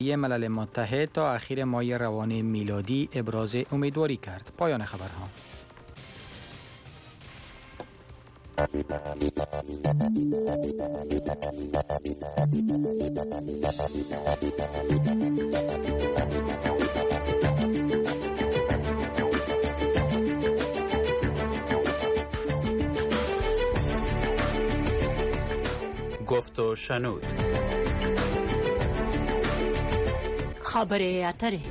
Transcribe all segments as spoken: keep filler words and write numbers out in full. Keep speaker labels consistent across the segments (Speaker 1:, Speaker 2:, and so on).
Speaker 1: ملل متحد تا اخیر ماه روان میلادی ابراز امیدواری کرد. پایان خبرها.
Speaker 2: گفت و شنود.
Speaker 3: خبر اتره.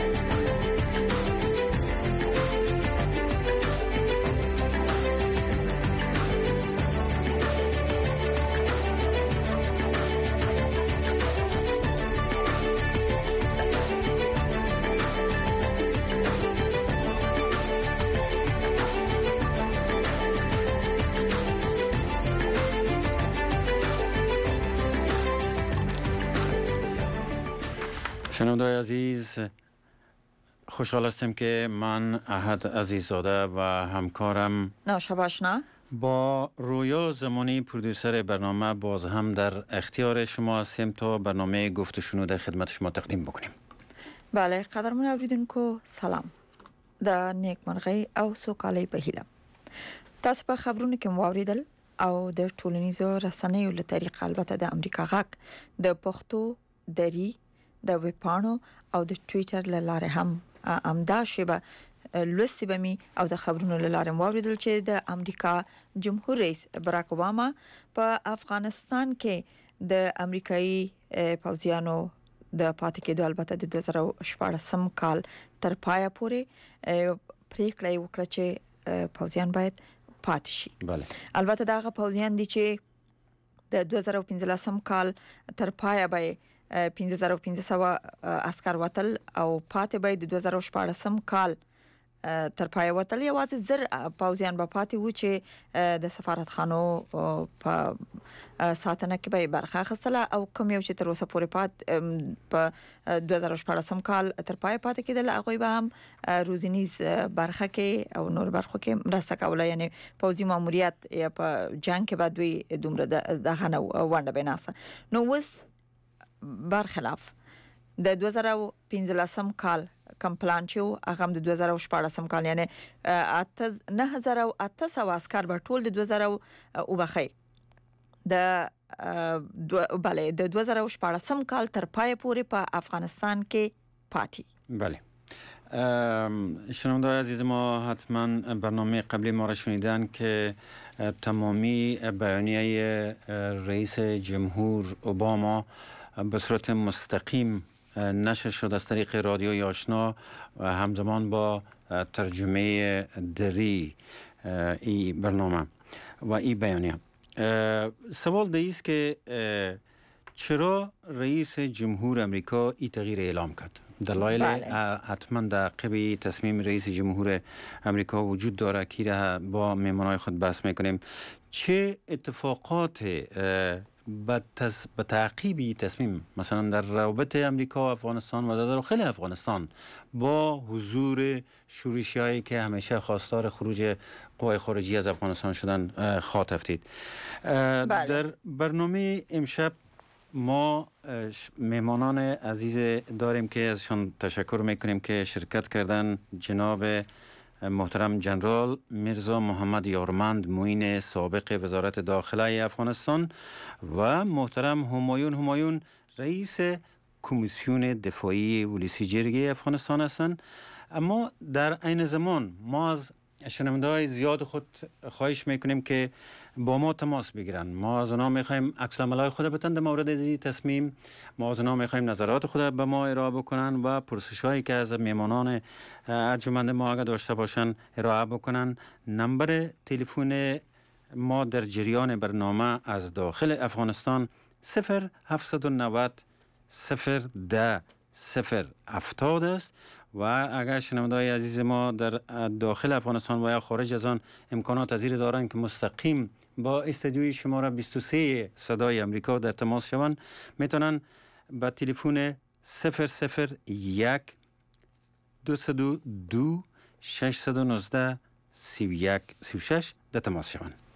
Speaker 2: شنونده‌های عزیز، خوشحال هستم که من احد عزیززاده و همکارم
Speaker 4: ناشب آشنا
Speaker 2: با رویا زمانی پرودوسر برنامه باز هم در اختیار شما هستیم تا برنامه گفت و شنود خدمت شما تقدیم بکنیم.
Speaker 4: بله، قدرمن اوریدونکو سلام. د نیکمرغۍ او سوکالۍ په هیله تاسو په خبرونو کې مو اوریدل او د ټولنیزو رسنیو له طریقې البته د امریکا غاک د پښتو دری د ویبپاڼو او د ټوئیټر له لارې هم امدا شبه لوستي بمي او د خبرونو له لارې موریدل چې د امریکا جمهور رئیس براک اوباما په افغانستان کې د امریکایي پوځیانو د پاتې کېدو البته د دوه زره شپاړسم کال تر پایه پورې پریکړه وکړه چې پوځیان باید پاتې شي.
Speaker 2: بله.
Speaker 4: البته دا پوځیان دي چې د دوه زره پنځلسم کال تر پایه به پنځه زره پنځه سوه عسكر وتل او پاتې به د دوه زره شپاړسم کال تر پایه وتل. یوازې زر پوځیان به پاتې و چې د سفارتخانو په ساتنه کې به برخه اخیستله او کوم یو چې تر اوسه پورې پات په دوه زره شپاړسم کال تر پایه پاتې کېدل هغه به هم روزنیز برخه کې او نور برخو کې مرسته کوله، یعنی پوځي ماموریت یا په جنگ کې به دوی دومره دغه نه ونډه بناسه. نو وس برخلاف د دوه زره پنځلسم کال کم پلان چې هغه د دوه زره شپاړسم کال یعنی نه هزار او اته سوه عسكر به ټول د دوه زره وبخي د بله د دوه زره شپاړسم کال تر پای پورې په افغانستان کې پاتې.
Speaker 2: بله. شنونده‌های عزیز ما حتما برنامه قبلی ما را شنیدن که تمامی بیانیه رئیس جمهور اوباما به صورت مستقیم نشر شد از طریق رادیوی آشنا و همزمان با ترجمه دری ای برنامه و ای بیانیه. سوال ده است که چرا رئیس جمهور امریکا ای تغییر اعلام کرد؟ دلایل حتما در قبی تصمیم رئیس جمهور امریکا وجود داره که را با میمانای خود بحث میکنیم. چه اتفاقات به تص... تعقیبی تصمیم مثلا در روابط امریکا و افغانستان و در داخل افغانستان با حضور شورشیایی که همیشه خواستار خروج قوای خارجی از افغانستان شدن خواهد افتید؟ در برنامه امشب ما میمانان عزیز داریم که ازشان تشکر میکنیم که شرکت کردن. جناب محترم جنرال میرزا محمد یارمند معین سابق وزارت داخله افغانستان و محترم همایون همایون رئیس کمیسیون دفاعی ولسی جرگه افغانستان هستند. اما در عین زمان ما از شنونده‌های زیاد خود خواهش میکنیم که با ما تماس بگیرن. ما از اونا میخوایم عکس العملای خود بتن در مورد این تصمیم. ما از اونا میخوایم نظرات خود به ما ارائه بکنن و پرسشایی که از میمانان ارجمند ما اگر داشته باشن ارائه بکنن. نمبر تلفن ما در جریان برنامه از داخل افغانستان صفر هفتصد و نود صفر ده صفر هفتاد است و اگر شنونده‌های عزیز ما در داخل افغانستان و یا خارج از آن امکانات پذیر دارند که مستقیم با استودیوی شماره بیست و سه صدای امریکا در تماس شوند، میتونن با تلفن صفر صفر یک دویست و دو ششصد و نوزده سی و یک سی و شش در تماس شوند.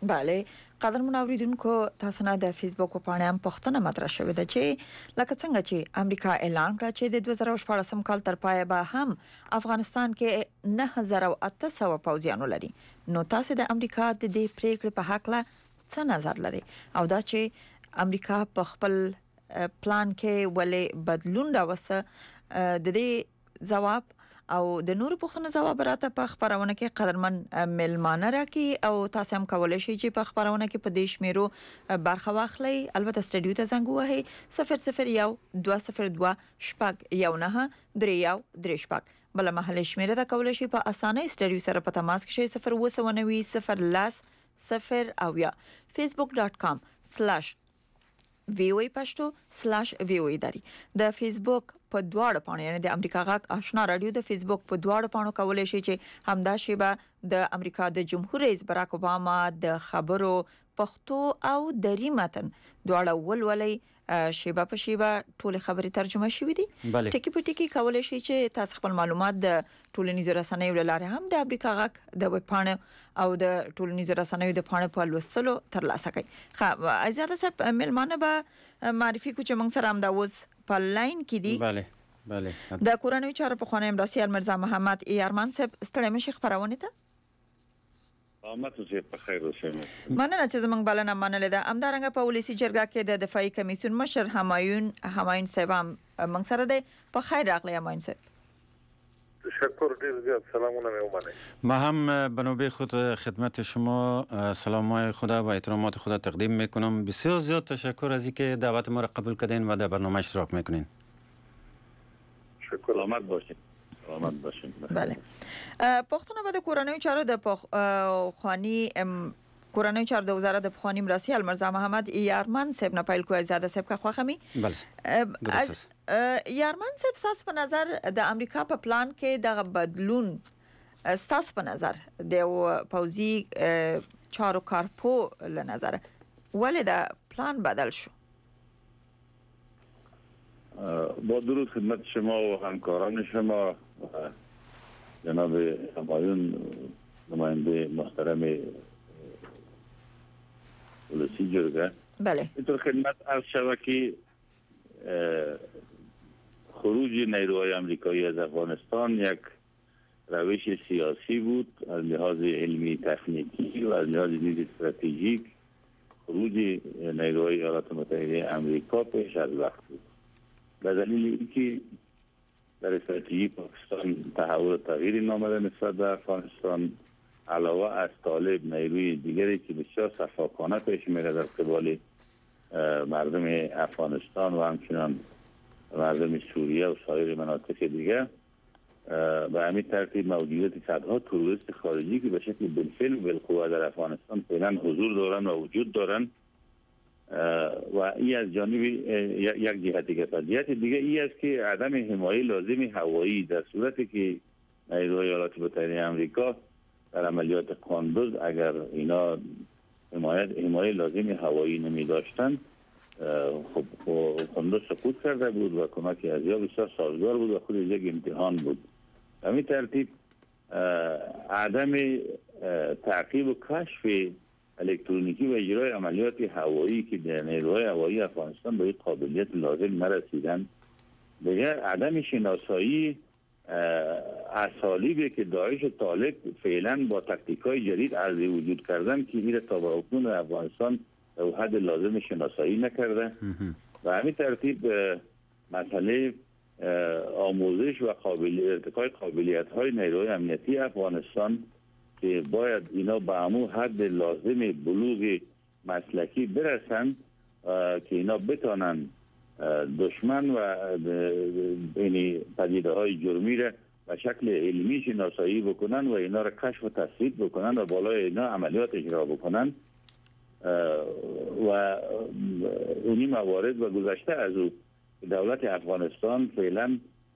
Speaker 4: بله قدرمن اوریدونکو تاسو نه د فیسبوک په پاڼه هم پښتنه مطرح شوې ده چې لکه څنګه چې امریکا اعلان کړ چې د دوه زره شپږ کال تر پای به هم افغانستان کې نه هزار او اته سوه پوځیان لري. نو تاسو د امریکا د دې پریکړې په حق له څه نظر لري او دا چې امریکا په خپل پلان کې ولې بدلون راوسته د دې جواب او د نور پوښتنه جواب راته په خبرونه کې قدرمن ملمانه راکې او تاسو هم کولای شئ چې په خبرونه کې په دیش میرو برخه واخلئ. البته سټډیو ته زنګ وهئ صفر صفر یو دوه صفر دوه شپږ یو نه درې یو درې شپږ. بل محل شمیره ته کولای شئ په اسانه سټډیو سره په تماس کې شئ صفر اوه سوه نوي صفر لاس صفر او یا facebook dot com slash ویوي پښتو سلاش ویوي داري. د فیسبوک په دواړو پاڼو یعنی د امریکا غاک آشنا رادیو د فیسبوک په دواړو پاڼو کولای شي چې همدا شیبه د امریکا د جمهور رئیس براک اوباما د خبرو پښتو او دری متن دواړه ولولي شیبه په شیبه ټول خبري ترجمه شوې دي. ټکی په ټکی کولای شي چې تاسو خپل معلومات د ټولنیزو رسنیو لاره هم د امریکا غاک د ویب پاڼو او د ټولنیزو رسنیو د پاڼو په لوستلو ترلاسه کړئ. خو ازاده صاحب ملمانه به معرفي کو چې موږ سره هم دا اوس په لاین کې دي.
Speaker 2: بله بله
Speaker 4: د کورنۍ چارو په خانه امراسي مرزا محمد ایارمان صاحب ستړي مشي خبرونه ته
Speaker 5: آمد اوسې په خیر اوسې.
Speaker 4: مننه چې زمونږ بلنه منلې ده. همدارنګه په ولسی جرګه کې د دفاعي کمیسیون مشر همایون همایون صاحب هم موږ سره دی. په خیر راغلی همایون صاحب.
Speaker 5: تشکر ډیر زیات سلامونه مې ومنئ.
Speaker 2: ما هم بنوبه خود خدمت شما سلامای خدا و احترامات خدا تقدیم میکنم. بسیار زیاد تشکر از اینکه دعوت ما را قبول کردین و در برنامه اشتراک میکنین.
Speaker 5: شکر آمد باشین. آمد باشین.
Speaker 4: بله. پښتون به د کورنۍ چارو د خواني کورنۍ چارو د وزارت د خواني مرسي المرزا محمد یارمان صاحب نه پیل کوی زاده صاحب کا خوخمی.
Speaker 2: بله.
Speaker 4: درست. یارمان صاحب تاسو په نظر د امریکا په پلان کې د بدلون تاسو په نظر د پوزي چارو کارپو له نظر ولې د پلان بدل شو؟
Speaker 5: با درود خدمت شما و همکاران شما جناب همایون نماینده محترم ولسی جرگه.
Speaker 4: بله.
Speaker 5: اینطور خدمت عرض شود که خروج نیروهای آمریکایی از افغانستان یک روش سیاسی بود از لحاظ علمی تکنیکی و از لحاظ نیز استراتژیک. خروج نیروهای ایالات متحده آمریکا پیش از وقت بود به دلیل اینکه در استراتژی پاکستان تحول تغییری نامده نسبت به افغانستان، علاوه از طالب نیروی دیگری که بسیار صفاکانه پیش میره در قبال مردم افغانستان و همچنان مردم سوریه و سایر مناطق دیگر، به همین ترتیب موجودیت صدها تروریست خارجی که به شکل بالفعل و بالقوه در افغانستان فعلا حضور دارن و وجود دارن و این از جانب یک جهت دیگه. جهت دیگه این است که عدم حمایت لازم هوایی در صورتی که نیروهای ایالات متحده آمریکا در عملیات قاندوز اگر اینا حمایت حمایت لازم هوایی نمی داشتن، خب قاندوز سقوط کرده بود و کمک ازیا بسیار سازگار بود و خود یک امتحان بود. همین ترتیب عدم تعقیب و کشف الکترونیکی و اجرای عملیات هوایی که در نیروهای هوایی افغانستان به این قابلیت لازم نرسیدن، دیگر عدم شناسایی اسالیبی که داعش و طالب فعلا با تکتیک‌های جدید عرض وجود کردن که این تا به اکنون افغانستان به حد لازم شناسایی نکرده و همین ترتیب مسئله آموزش و قابل ارتقای قابلیت‌های نیروهای امنیتی افغانستان که باید اینا به همون حد لازم بلوغ مسلکی برسن که اینا بتانن دشمن و یعنی پدیده های جرمی را به شکل علمی شناسایی بکنن و اینا را کشف و تثبیت بکنن و بالای اینا عملیات اجرا بکنن و اونی موارد و گذشته از او دولت افغانستان فعلا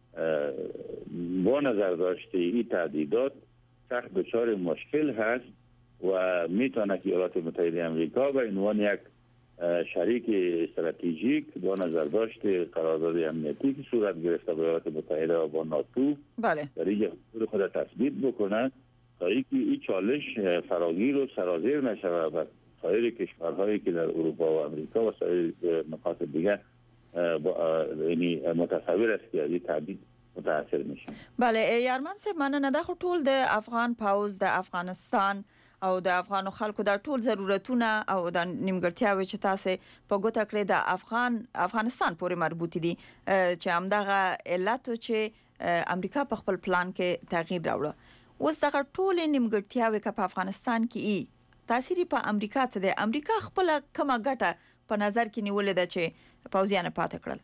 Speaker 5: با نظر داشته این تهدیدات سخت دچار مشکل هست و میتونه که ایالات متحده آمریکا به عنوان یک شریک استراتژیک با نظر داشته قرارداد امنیتی که صورت گرفته با ایالات متحده و با ناتو
Speaker 4: بله
Speaker 5: در این خود تثبیت بکنه تا اینکه این چالش فراگیر و سرازیر نشود و سایر کشورهایی که در اروپا و امریکا و سایر نقاط دیگه یعنی متصور است که از این تهدید متاثر میشه.
Speaker 4: بله یارمن صاحب مننه. د ټول د افغان پاوز د افغانستان او د افغان خلکو د ټول ضرورتونه او د نیمګړتیاوې چې تاسو په ګوته کړې د افغان افغانستان پورې مربوط دي چې همدغه علت چې امریکا په خپل پلان کې تغییر راوړ. اوس دغه ټول نیمګړتیاوې که په افغانستان کې ای تاثیر په امریکا څه دی؟ امریکا خپل کومه ګټه په نظر کې نیولې ده چې پوځیان پاتې کړل؟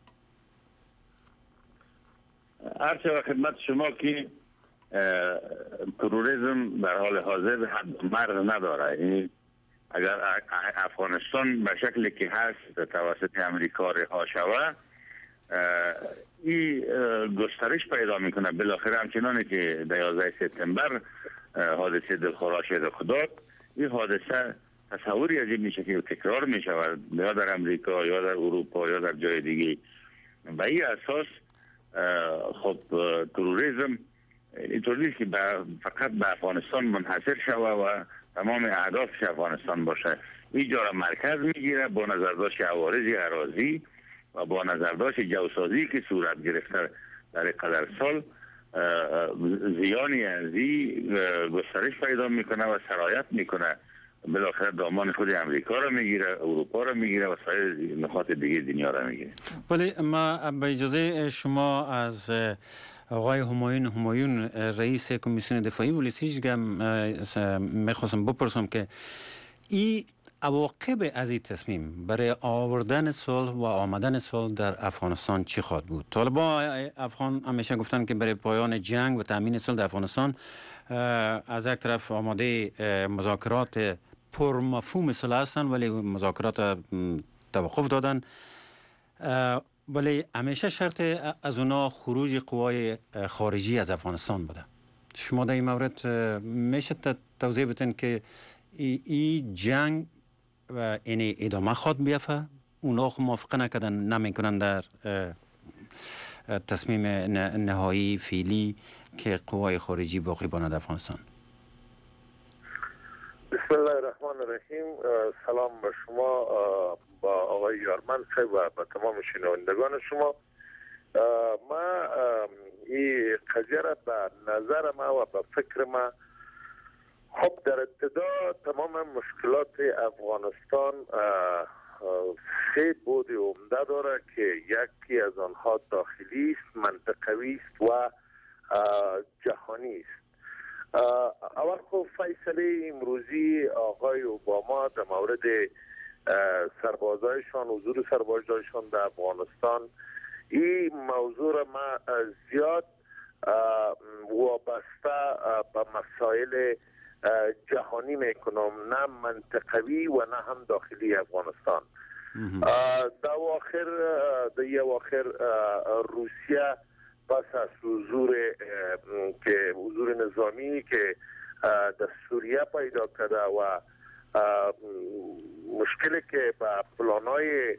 Speaker 5: هرچه خدمت شما که تروریسم در حال حاضر حد مرز نداره. یعنی اگر افغانستان به شکلی که هست توسط امریکا رها شود این گسترش پیدا میکنه. بالاخره همچنانی که در یازده سپتامبر حادثه دلخراش رخ داد، این حادثه تصوری از این میشه که تکرار میشود یا در امریکا یا در اروپا یا در جای دیگه. و این اساس خب تروریسم اینطور نیست که فقط به افغانستان منحصر شود و تمام اهدافش افغانستان باشه. اینجا را مرکز میگیره با نظرداشت عوارض اراضی و با نظرداشت جوسازی که صورت گرفته در قدر سال زیانی ازی گسترش پیدا میکنه و سرایت میکنه. بالاخره دامان خود امریکا را میگیره، اروپا را میگیره و سایر نقاط دیگه دنیا را میگیره.
Speaker 2: ولی ما به اجازه شما از آقای همایون همایون رئیس کمیسیون دفاعی ولسی میخواستم بپرسم که این عواقب از این تصمیم برای آوردن صلح و آمدن صلح در افغانستان چی خواهد بود؟ طالبان افغان همیشه گفتن که برای پایان جنگ و تامین صلح در افغانستان از یک طرف آماده مذاکرات پرمفهوم صلح هستند ولی مذاکرات توقف دادن، ولی همیشه شرط از اونا خروج قوای خارجی از افغانستان بوده. شما در این مورد میشه توضیح بدین که این جنگ و این ادامه خواد بیافته؟ اونا خود موافقه نکردن نمیکنن در تصمیم نهایی فعلی که قوای خارجی باقی بماند افغانستان.
Speaker 6: بسم الله الرحمن الرحیم. سلام به شما، با آقای یارمن صاحب و با تمام شنوندگان شما. ما این قضیه را به نظر ما و به فکر ما خب در ابتدا تمام مشکلات افغانستان سه بود عمده داره که یکی از آنها داخلی است، منطقوی است و جهانی است. اول خب فیصله امروزی آقای اوباما در مورد سربازایشان، حضور سربازایشان در افغانستان، این موضوع را ما زیاد وابسته به مسائل جهانی میکنم، نه منطقوی و نه هم داخلی افغانستان. در اواخر در اواخر روسیه پس از حضور که حضور نظامی که در سوریه پیدا کرده و مشکلی که با پلانای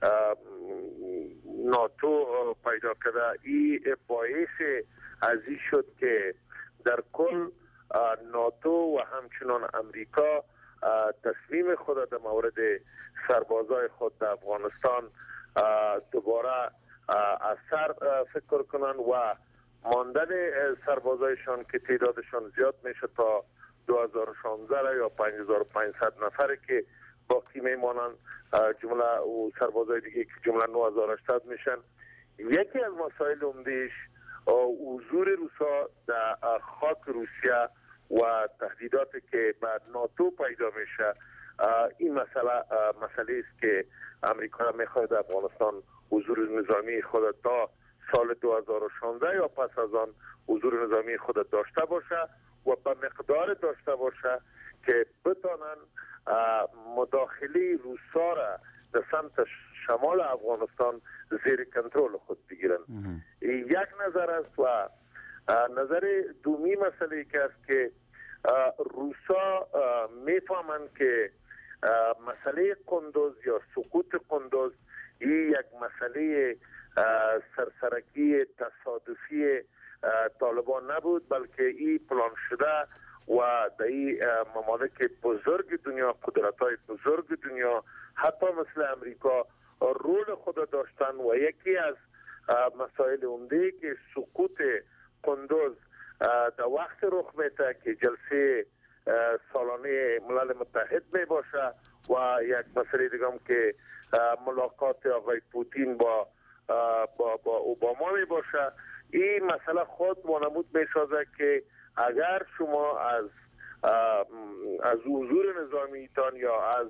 Speaker 6: ناتو پیدا کرده، این باعث از این شد که در کل ناتو و همچنان امریکا تصمیم خود در مورد سربازای خود در افغانستان دوباره از سر فکر کنن و ماندن سربازایشان که تعدادشان زیاد میشه تا دو هزار و شانزده یا پنج هزار و پانصد نفر که باقی میمانند، جمله سربازای دیگه که جمله نه هزار و هشتصد میشن. یکی از مسائل عمده‌اش حضور روسا در خاک روسیه و تهدیداتی که بعد ناتو پیدا میشه. این مسئله مسئله است که امریکا میخواد در افغانستان حضور نظامی خود تا سال دو هزار و شانزده یا پس از آن حضور نظامی خود داشته باشه و به مقدار داشته باشه که بتانن مداخله روسا را در سمت شمال افغانستان زیر کنترل خود بگیرن. یک نظر است و نظر دومی مسئله که است که روسا میفهمند که مسئله قندوز یا سقوط قندوز این یک مسئله سرسرکی تصادفی طالبان نبود، بلکه این پلان شده و در این ممالک بزرگ دنیا، قدرت‌های بزرگ دنیا حتی مثل امریکا رول خود داشتن و یکی از مسائل عمده که سقوط قندوز در وقت رخ میده که جلسه سالانه ملل متحد می باشه و یک مسئله دیگه هم که ملاقات آقای پوتین با با با اوباما می باشه. این مسئله خود وانمود می سازه که اگر شما از از حضور نظامیتان یا از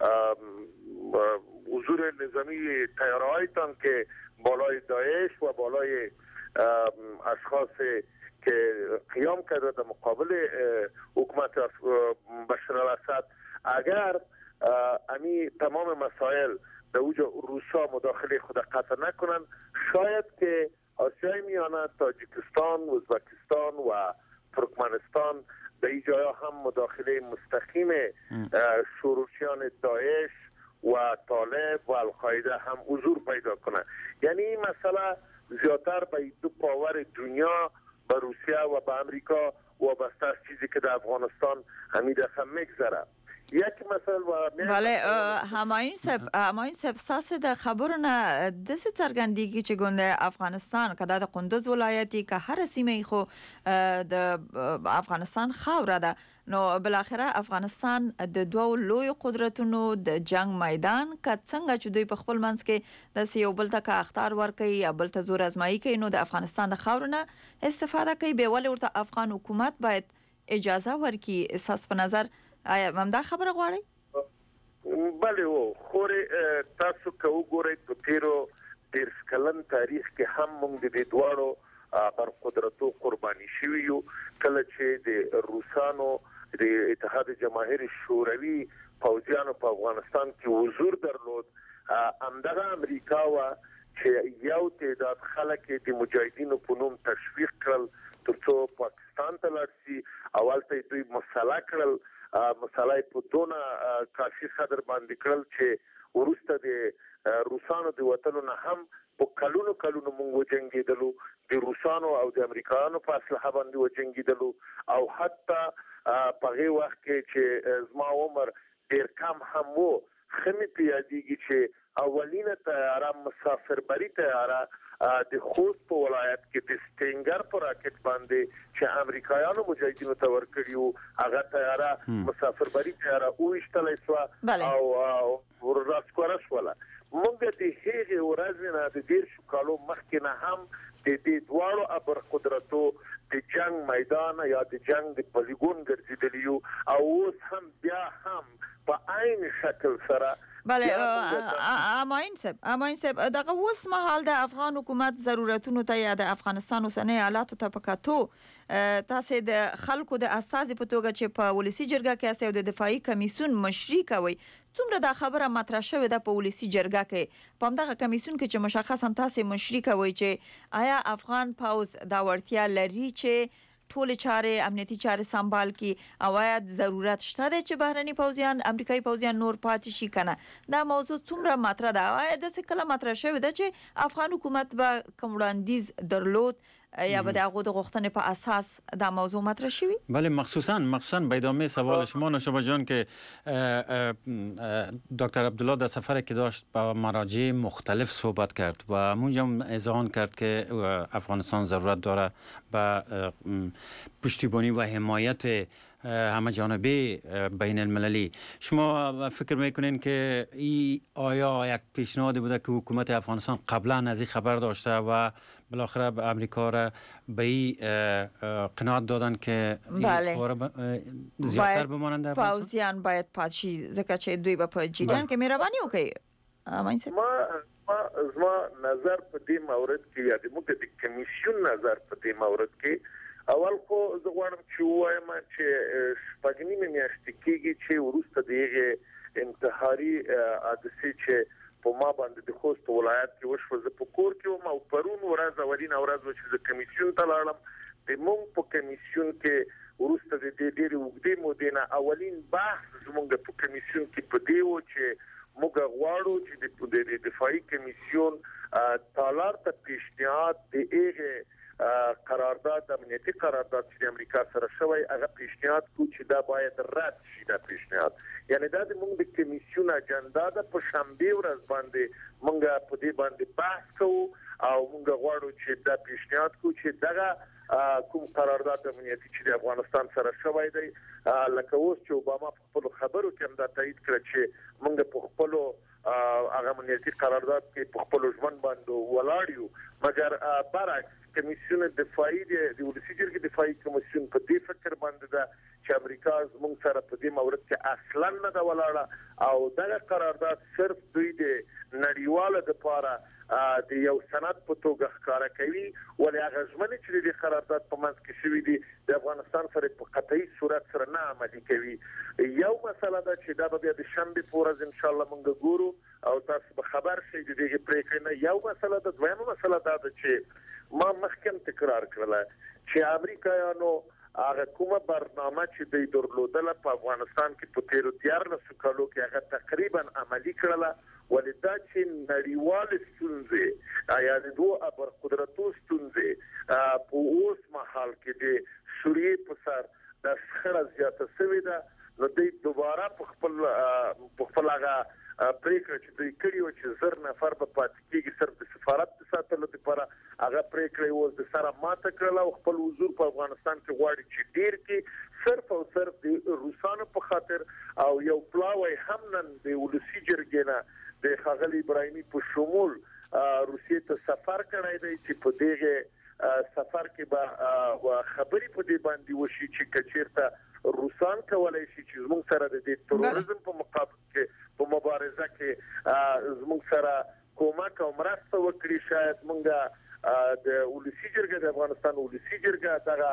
Speaker 6: حضور نظامی تیارهایتان که بالای داعش و بالای اشخاص که قیام کرده در مقابل حکومت بشار الاسد، اگر امی تمام مسائل در اوجا روسا مداخله خود قطع نکنن، شاید که آسیای میانه، تاجیکستان، ازبکستان و ترکمنستان در این جایا هم مداخله مستقیم شورشیان داعش و طالب و القاعده هم حضور پیدا کنه. یعنی این مسئله زیادتر به دو پاور دنیا، به روسیه و به امریکا وابسته است، چیزی که در افغانستان همین دفعه میگذره. یک مثال و
Speaker 4: بله هماین سب هماین سب ساس د خبرونه د څرګندېږي چې ګوند افغانستان کدا د قندوز ولایتي که هر سیمه خو د افغانستان خاوره ده، نو بالاخره افغانستان د دوو لوی قدرتونو د جنگ میدان که څنګه چې دوی په خپل منځ کې د یو بل ته اختار ورکوي یا بل ته زور ازمایي کوي، نو د افغانستان د خاورونه استفاده کوي. به ولې ورته افغان حکومت باید اجازه ورکړي؟ اساس په نظر آیا همدا خبره غواړي؟
Speaker 6: بله و خوري تاسو که وګورئ په تیرو ډېر کلن تاریخ کې هم موږ د دې دواړو بر قدرتو قرباني شوي یو. کله چې د روسانو د اتحاد جماهیر شوروي پوځیانو په افغانستان کې حضور درلود، همدغه امریکا و چې یو تعداد خلک د مجاهدینو په نوم تشویق کړل ترڅو پاکستان ته لاړ شي. اول ته دوی مسله کړل، مسله په دونه کافي قدر باندې کړل چې ورسته د روسانو د وطنو نه هم په کلونو کلونو موږ وجنګېدلو، د روسانو او د امریکایانو په اسلحه باندې وجنګېدلو، او حتی په هغه وخت کې چې زما عمر ډېر کم هم وو، خمې په یادېږي چې اولینه طیاره مسافربري طیاره د خوست په ولایت کې د سټینګر په راکټ باندې چې امریکایانو مجاهدینو ته ورکړیو، هغه طیاره مسافربري طیاره وشتلې شو او ورسکوره شوله. موږ د هغې ورځې نه د دېرشو کالو مخکې نه هم د دې دواړو ابر قدرتو د جنگ میدان یا د جنگ د پلیګون ګرځېدلي یو، او اوس هم بیا هم په عین شکل سره.
Speaker 4: بله اماین صاحب اماین صاحب دغه اوس مهال د افغان حکومت ضرورتونو ته یا د افغانستان اوسنۍ حالاتو ته په کتو تاسو د خلکو د اساس په توګه چې په ولسی جرګه کې اساس د دفاعي کمیسیون مشري کوي، څومره دا خبره مطرح شوې ده په ولسی جرګه کې؟ په همدغه کمیسیون کې چې مشخصا تاسو مشري کوي چې آیا افغان پاوز دا ورتیا لري چې ټول چارې امنیتي چارې سمبال کی، او آیا ضرورت شته چې بهرني پوځیان امریکایي پوځیان نور پاتې شي کنه؟ دا موضوع څومره مطرح ده؟ آیا د څه کله مطرح شوې ده چې افغان حکومت به کوم وړاندیز درلود یا به د هغو د غوښتنې په اساس دا موضوع مطرح شوی؟
Speaker 2: بله مخصوصا مخصوصا به ادامه سوال شما نوشابه جان که دکتر عبدالله در سفر که داشت با مراجع مختلف صحبت کرد و اونجا هم اذعان کرد که افغانستان ضرورت داره به پشتیبانی و حمایت همه جانبه بین المللی. شما فکر میکنین که این آیا یک پیشنهادی بوده که حکومت افغانستان قبلا از این خبر داشته و بالاخره به امریکا را به این قناعت دادن که
Speaker 4: بله.
Speaker 2: این زیادتر بمانند در افغانستان؟
Speaker 4: پوځیان باید پاتشي ځکه چې دوی به په جریان کې مهرباني وکړي.
Speaker 6: ما ما زما نظر په دې مورد کې یا د موږ د کمیسیون نظر په دې مورد کې اول خو زه غواړم چې وایم چې شپږ نیمې میاشتې کېږي چې وروسته د هغې انتحاري حادثې چې په ما باندې د خوست ولایت کې وشوه، زه په کور کې وم او پرون ورځ اولینه ورځ وه چې زه کمیسیون ته لاړم. د موږ په کمیسیون کې وروسته د دې ډېرې اوږدې مودې نه اولین بحث زموږ په کمیسیون کې په دې و چې موږ غواړو چې د دفاعي کمیسیون تالار ته پیشنهاد د ایغه قرارداد امنیتي قرارداد چې امریکا سره شوی هغه پیشنهاد کو چې دا باید رد شي دا پیشنهاد یعنی دا د موږ د کمیسیون اجنډا د په شنبه ورځ باندې موږ په دې باندې بحث کوو او موږ غواړو چې دا پیشنهاد کو چې دغه کوم قرارداد امنیتي چې د افغانستان سره شوی دی لکه اوس چې اوباما په خپل خبرو کې هم دا تایید کړ چې موږ په خپل هغه امنیتي قرارداد کې په خپل ژوند باندې ولاړ یو مګر برعکس کمیسیون دفاعي د ولسی جرګې دفاعي کمیسیون په دې فکر باندې ده چې امریکا زموږ سره په دې مورد کې اصلا نه دا ولاړه او دا قرارداد صرف دوی د نړیواله د لپاره د یو سند په توګه ښکارا کوي ولې هغه ژمنې چې د قرارداد په منځ کې شوې دي د افغانستان سره په قطعي صورت سره نه عملي کوي یو مسله ده چې دا به د شنبه په ورځ ان شاء الله موږ ګورو او تاسو به خبر شئ د دې پریکړې نه یو مسله ده دویمه مسله ده چې ما مخکې تکرار کړل چې امریکایانو هغه کومه برنامه چې د درلودله په افغانستان کې په تیر تیار نه سکالو کې هغه تقریبا عملی کړله ولدا چې نړیوال ستونزې یا د دوه ابر قدرتو ستونزې په اوس مهال کې د سوریې په سر د خړه زیاته شوې ده نو د دوباره په خپل په خپل هغه پریکړه چې دوی کړیو چې زر نفر په پاتې کېږي صرف د سفارت د ساتلو لپاره هغه پریکړه و د سره ماته کړل او خپل حضور په افغانستان کې غواړي چې ډیر کې صرف او صرف د روسانو په خاطر او یو پلاوی هم نن د ولسی جرګې نه د خاغلی ابراهیمي په شمول روسیې ته سفر کړی دی چې په دغه سفر کې به خبري په دې باندې وشي چې کچیرته روسان کولای شي چې زموږ سره د تروریزم په مقابل کې په مبارزه کې زموږ سره کومک او مرسته وکړي شاید موږ د ولسی جرګې د افغانستان ولسی جرګې دغه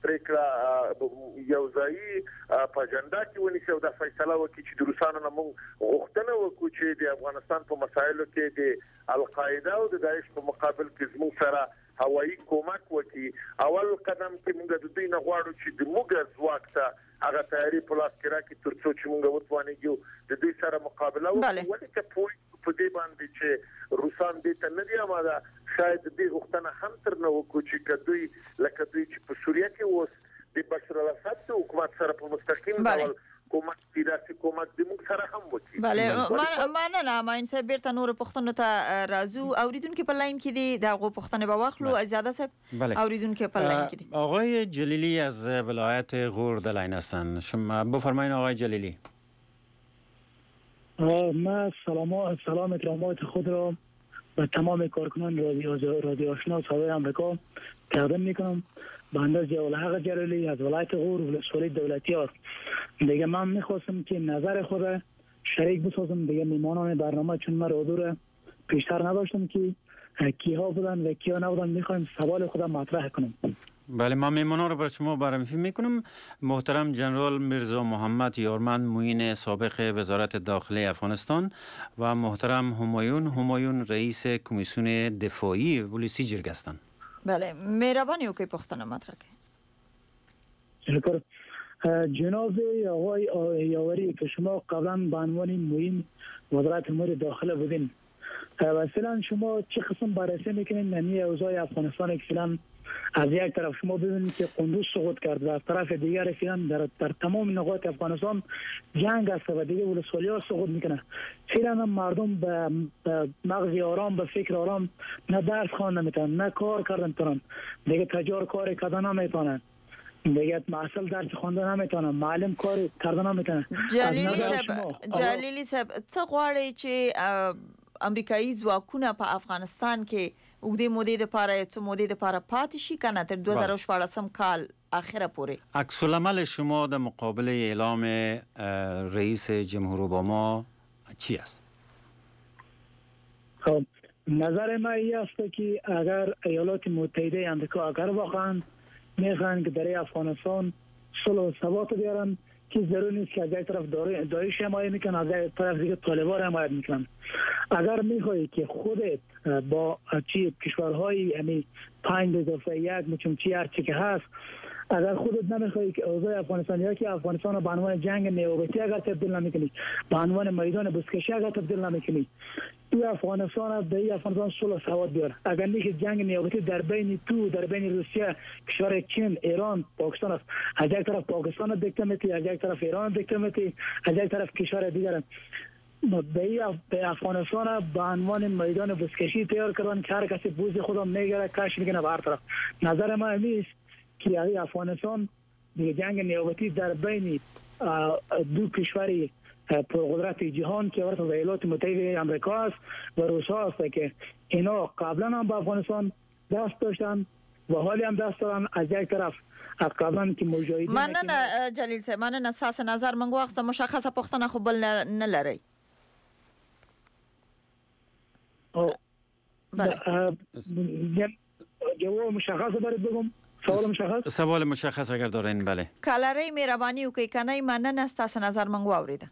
Speaker 6: پریکړه یو ځای په اجنډا کې ونیسي او د فیصله وکړي چې د روسانو نه موږ غوښتنه وکړو چې د افغانستان په مسایلو کې د القاعده او د داعش په مقابل کې زموږ سره هوایي کومک وکړي اول قدم کې موږ د دوی نه غواړو چې د موږ ځواک ته هغه تیاری په لاس کې راکړي ترڅو چې موږ وتوانیږو د دوی سره مقابله وکړو ولې چې په دې باندې چې روسان دې ته نه دی آماده شاید دې غوښتنه هم تر نه وکړي چې دوی لکه دوی چې په سوریه کې اوس د بشار الاسد حکومت سره په مستقیم ډول کومک سیاسي کومک د موږ سره هم وکړي.
Speaker 4: بله مننه ماین صاحب بیرته نور پښتنو ته راځو اوریدونکو په لاین کې دي دغه پښتنه به واخلو زیاده صاحب اوریدونکو په لاین کې دي.
Speaker 2: آقای جلیلی از ولایت غور در لاین هستند شما بفرمایید آقای جلیلی.
Speaker 7: من سلام سلام اکرامات خود را به تمام کارکنان رادیو رادیو آشنا صدای آمریکا تقدیم میکنم. به اندازه الحق جلالی از ولایت غور ولسوالی دولتیار. دیگه من میخواستم که نظر خود شریک بسازم دیگه میمانان برنامه چون من حضور پیشتر نداشتم که کیها بودن و کیا نبودن میخوایم سوال خودم مطرح کنم.
Speaker 2: بله ما میمانان رو برای شما معرفی میکنم. محترم جنرال میرزا محمد یارمند معین سابق وزارت داخله افغانستان و محترم همایون همایون رئیس کمیسیون دفاعی ولسی جرګه هستند.
Speaker 4: بله مهربانی وکړئ پوښتنه مطرح کړئ.
Speaker 7: شکر. جناب آقای یاوری که شما قبلا به عنوان معین وزارت امور داخله بودین مثلا شما چه قسم بررسی میکنین نمی اوضاع افغانستان که فعلا از یک طرف شما ببینید که قندوز سقوط کرد و از طرف دیگر فعلا در در تمام نقاط افغانستان جنگ است و دیگه ولسوالی‌ها سقوط میکنه. فعلا مردم به مغز آرام به فکر آرام نه درس خواندن نمیتونن نه کار کردن میتونن دیگه تجار کار کردن نمیتونن دیگه محصل درس خواندن نمیتونن معلم کار کردن نمیتونن.
Speaker 4: جلیلی صاحب جلیلی صاحب څه غواړي چې امریکایي ځواکونه په افغانستان کې وګړي مودې لپاره څه مودې لپاره پاتې شي کنه تر دو هزار و شپاړسم کال اخره پورې.
Speaker 2: عکس العمل شما در مقابل اعلام رئیس جمهور اوباما چی است؟
Speaker 7: خب نظر من این است که اگر ایالات متحده آمریکا اگر واقعا میخوان که در افغانستان صلح و ثبات بیارن که ضروری نیست که از یک طرف داعش حمایت میکنن از یک طرف دیگه طالبان حمایت میکنن. اگر میخوایی که خودت با چی کشورهای یعنی پنج به اضافه یک مچمچی هر چی که هست، اگر خودت نمیخوای که اوضاع افغانستان یا که افغانستان رو به عنوان جنگ نیابتی اگر تبدیل نمیکنی، به عنوان میدان بزکشی اگر تبدیل نمیکنی، این افغانستان به این افغانستان صلح سواد بیاره. اگر نه که جنگ نیابتی در بین تو در بین روسیه، کشور چین، ایران، پاکستان است، از یک طرف پاکستان رو دیکته میتی، از یک طرف ایران دیکته میتی، از یک طرف کشور دیگر به افغانستان به عنوان میدان بزکشی تیار کردن که هر کسی بوز خودم میگیره کش میکنه به هر طرف. نظر من نیست که این افغانستان دیگه جنگ نیابتی در بین دو کشوری پرقدرت جهان که ورته ایالات متحده آمریکا است و روسا است که اینا قبلا هم به افغانستان دست داشتن و حالی هم دست دارن. از یک طرف از قبلا که مجاهدین
Speaker 4: من نه جلیل صاحب، من نه اساس نظر من وخت مشخصه پختنه خو بل نه لري.
Speaker 7: او
Speaker 4: بله
Speaker 7: جواب مشخص برات بگم. سوال مشخص
Speaker 2: سوال مشخص اگر دارین. بله
Speaker 4: کالری مهربانی وکي کنه من نه اساس نظر من واوریده.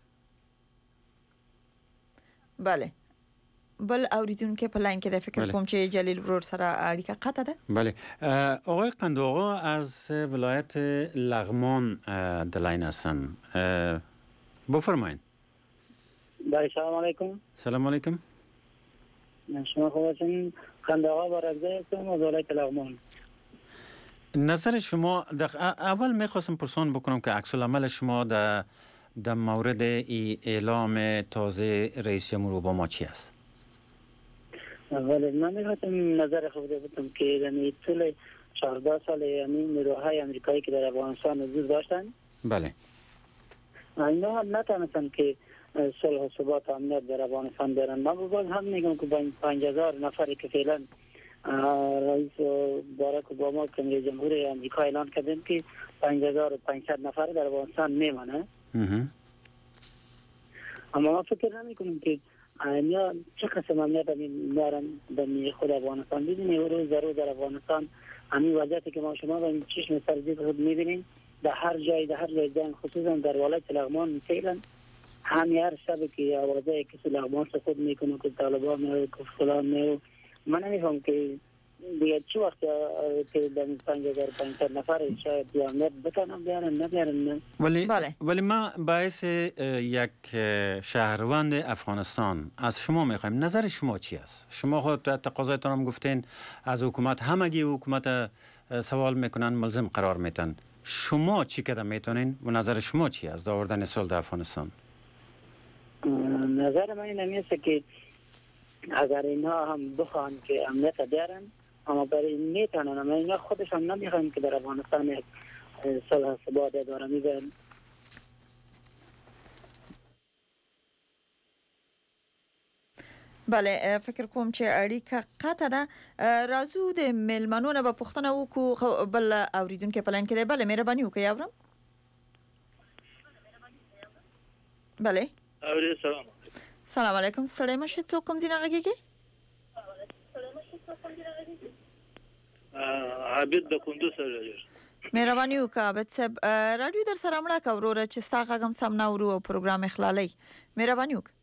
Speaker 4: بله بل اوریدونکو په لاین کې د فکر کوم چې جلیل ورور سره اړیکه قطع ده.
Speaker 2: بله آقای قندوقا از ولایت لغمان در لاین هستن، بفرمایید.
Speaker 8: بله سلام علیکم.
Speaker 2: سلام علیکم.
Speaker 8: شما خوب هستین؟ قندوقا بارگزای هستم از ولایت لغمان.
Speaker 2: نظر شما اول میخواستم پرسان بکنم که عکس العمل شما در در مورد ای اعلام تازه رئیس جمهور اوباما چی است؟
Speaker 8: ولی من میخواستم نظر خود بدم که یعنی طول چهارده سال یعنی نیروهای امریکایی که در افغانستان حضور داشتن،
Speaker 2: بله
Speaker 8: اینا نتونستن که صلح و ثبات و امنیت در افغانستان بیارن. من باز هم میگم که با این پنج هزار نفری که فعلا رئیس باراک اوباما که رئیس جمهور امریکا اعلان کردن که پنج هزار و پانصد نفر در افغانستان میمانه، اما ما فکر نمی کنیم که اینا چه قسم امنیت میارن در خود افغانستان. دیدین روز در روز در افغانستان همین وضعیتی که ما شما با چشم سرزید خود میبینیم در هر جای در هر جای جنگ، خصوصا در ولایت لغمان فعلا همین هر شب که آوازه کسی لغمان سقوط میکنه که طالبان میره که فلان میره. من نمیفهم که دیگه چه وقت که در پنج هزار و پانصد نفر شاید امنیت بتونم بیارن نبیارن.
Speaker 2: ولی ولی ما باعث یک شهروند افغانستان از شما میخوایم نظر شما چی است؟ شما خود تقاضایتون هم گفتین از حکومت، همگی حکومت سوال میکنن، ملزم قرار میتن. شما چی کده میتونین و نظر شما چی است در آوردن صلح در افغانستان؟
Speaker 8: نظر من این است که اگر اینها هم بخوان که امنیت بیارن، اما برای میتونن، اما اینا خودشان نمیخوان که در افغانستان یک صلح و ثبات اداره میبرن.
Speaker 4: بله فکر کوم چې اړیکه قطع ده. راځو د ملمنو نه په پښتنه وکړو بل اوریدونکو په لاین کې دی. بله مهرباني وکړئ اورم. بله
Speaker 9: اوري سلام
Speaker 4: سلام علیکم. ستړی مشه څوک کوم ځای غږیږي؟
Speaker 9: عابد د کندوز سره.
Speaker 4: مهرباني وکړه عابد صاحب رادیو در سره مړه کا وروره چې ستا غږ هم سم نه اورو او پروګرام اخلالي. مهرباني وکړه.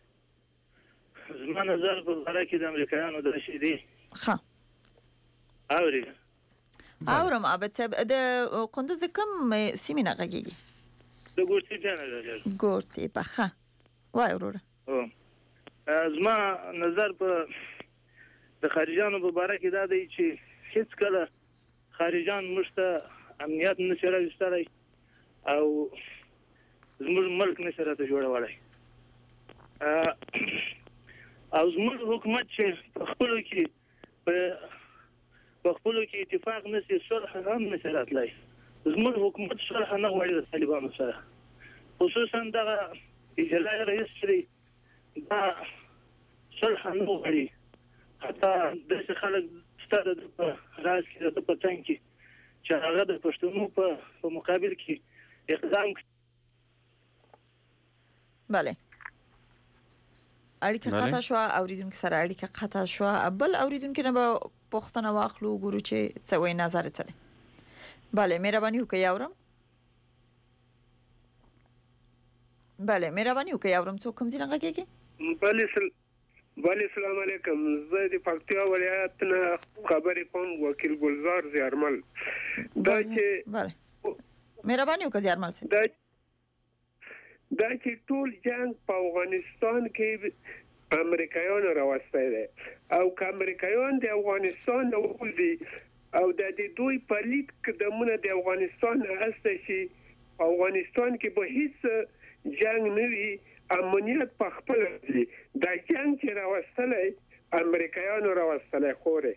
Speaker 9: زما نظر په اړه کې د امریکایانو د رشیدي
Speaker 4: ښه
Speaker 9: اوري
Speaker 4: اورم عابد صاحب د کندوز کوم سیمه نه غږیږي؟
Speaker 9: د ګورتي جنرال
Speaker 4: ګورتي په ښه وای وروره.
Speaker 9: زما نظر په د خارجانو په اړه کې دا دی چې هیڅ کله خارجان مشته امنیت نشي راوستلای او زموږ ملک نشي راته جوړولای او زموږ حکومت چې په خپلو کې په خپلو کې اتفاق نشي صلح هم نشي راتلای. زموږ حکومت صلح نه غواړي د طالبانو سره، خصوصا دغه اجلای رئیس چې دا صلح نه غواړي. حتی داسې خلک ستاره په راز کې د پتنګ کې چې هغه د پښتنو په مقابل کې اقدام کوي.
Speaker 4: بله اړیکه قطع شو، اوریدونکو سره اړیکه قطع شو. بل اوریدونکو نه به پښتنه واخلو ګورو چې څه وایي نظر ته. بله مهرباني وکړئ اورم. بله مهرباني وکړئ اورم څوک کوم ځای غږیږي؟
Speaker 9: بله
Speaker 10: بله سلام علیکم. زه د پکتیا ولایت نه خبرې کوم، وکیل گلزار زیارمل. دا چې
Speaker 4: بله مهرباني وکړئ زیارمل صاحب.
Speaker 10: دا دا چې ټول جنگ په افغانستان کې امریکایانو راوستی دی او که امریکایان د افغانستان نه ووځي او د دوی په لید قدمونه د افغانستان نه هسته شي، افغانستان کې به هیڅ جنگ نه وي، امنیت په خپل دی. دا جنگ چې راوستلی امریکایانو راوستلی خوره.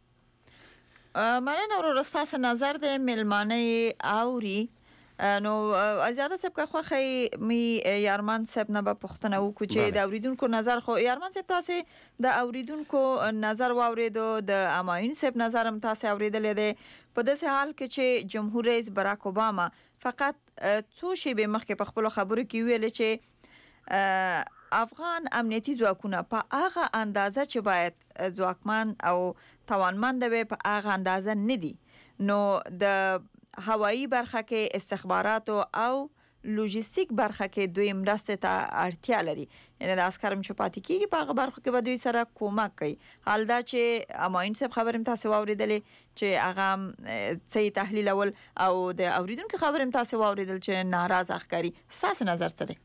Speaker 4: مننه ورور، ستاسو نظر د ملمانه اوري نو ازاده صاحب که خوخه می یارمان صاحب نه به پښتنه وکړو چې د اوریدونکو نظر. خو یارمان صاحب تاسو د اوریدونکو نظر واوریدو، د اماین صاحب نظر هم تاسو اوریدل دي په داسې حال کې چې جمهور رئیس براک اوباما فقط څو شیبې مخکې په خپل خبرو کې ویل چې افغان امنیتي ځواکونه په هغه اندازه چې باید ځواکمن او توانمند وي په هغه اندازه نه دي. نو د هوایی برخه کې استخبارات او لوجستیک برخه کې دوی مرسته ته اړتیا لري، یعنی د عسکرم چې پاتې کیږي په هغه برخه کې به دوی سره کومک کوي. حال دا چې اماین صاحب خبرم تاسو واوریدلې چې هغه صحیح تحلیل اول او د اوریدونکو خبرم تاسو واوریدل چې ناراض اخکاری. تاسو نظر څه دی؟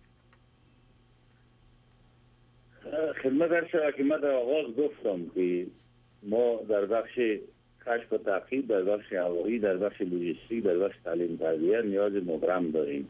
Speaker 5: خدمت هر شما که من در آغاز گفتم که ما در بخش کشف و تحقیق، در بخش هوایی، در بخش لوجستیک، در بخش تعلیم تربیت نیاز مبرم داریم.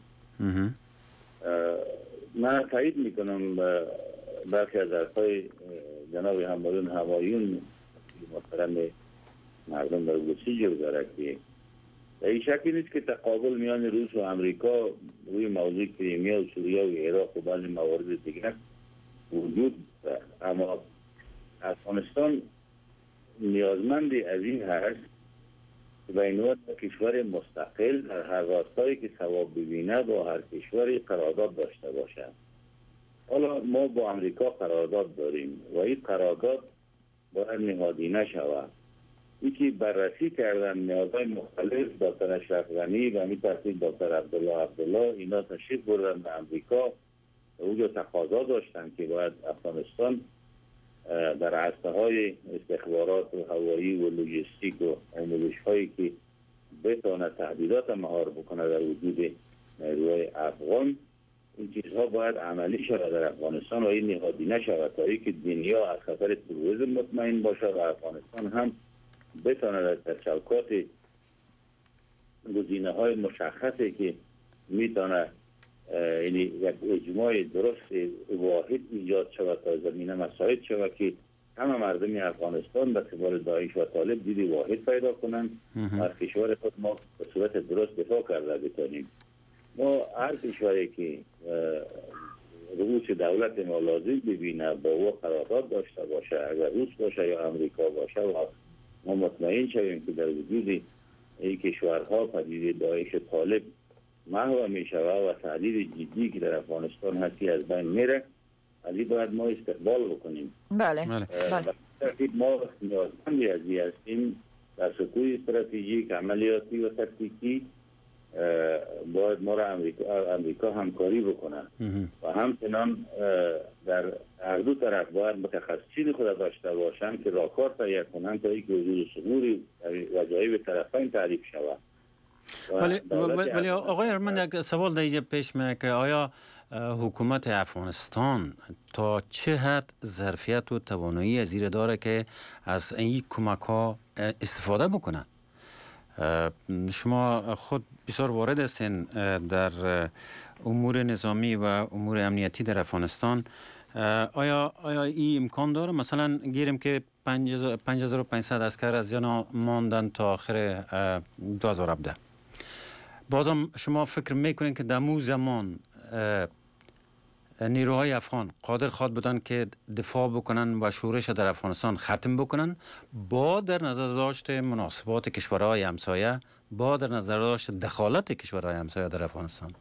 Speaker 5: من تایید میکنم برخی از حرفای جناب همایون همایون محترم مردم در گوشی گذاره که این شکی نیست که تقابل میان روس و امریکا روی موضوع کریمیا و سوریه و عراق و بعضی موارد دیگر وجود دارد، اما افغانستان نیازمند از این هست که به عنوان کشور مستقل در هر راستایی که ثواب ببینه با هر کشوری قرارداد داشته باشد. حالا ما با امریکا قرارداد داریم و این قرارداد باید نهادینه شود. یکی بررسی کردن نیازهای مختلف، دکتر اشرف غنی و همین ترتیب دکتر عبدالله عبدالله اینا تشریف بردن به امریکا و اونجا تقاضا داشتن که باید افغانستان در عرصه های استخبارات و هوایی و لوجستیک و آموزش هایی که بتونه تهدیدات مهار بکنه در وجود نیروهای افغان، این چیزها باید عملی شود در افغانستان و این نهادینه شود تا اینکه دنیا از خطر تروریسم مطمئن باشه و افغانستان هم بتونه در تشکلات گزینه های مشخصی که میتونه یعنی یک اجماع درست واحد ایجاد شود تا زمینه مساعد شود که همه مردم افغانستان به قبال داعش و طالب دیدی واحد پیدا کنند و از کشور خود ما به صورت درست دفاع کرده بتانیم. ما هر کشوری که رئیس دولت ما لازم ببینه با او قرارداد داشته باشه، اگر روس باشه یا امریکا باشه و ما مطمئن شویم که در وجود این کشورها پدیده داعش طالب محو می شود و تهدید جدی که در افغانستان هستی از بین میره، از این باید ما استقبال بکنیم.
Speaker 4: بله بله.
Speaker 5: ما نیازمندی از این هستیم در سطوح استراتژیک، عملیاتی و تکتیکی باید ما را امریکا, امریکا همکاری بکنه و همچنان در هر دو طرف باید متخصصین خود داشته باشند که راهکار تهیه کنند تا اینکه وجود ثغوری و جایی به طرفین تعریف شود.
Speaker 2: ولی ولی آقای ارمن یک سوال در اینجا پیش میاد که آیا حکومت افغانستان تا چه حد ظرفیت و توانایی از این داره که از این کمک ها استفاده بکنه؟ شما خود بسیار وارد هستین در امور نظامی و امور امنیتی در افغانستان. آیا آیا این امکان داره مثلا گیریم که پنج هزار و پانصد عسکر از اینا ماندن تا آخر دو هزار و هفده، بازم شما فکر میکنین که در مو زمان نیروهای افغان قادر خواد بودن که دفاع بکنن و شورش در افغانستان ختم بکنن با در نظر داشت مناسبات کشورهای همسایه، با در نظر داشت دخالت کشورهای همسایه در افغانستان؟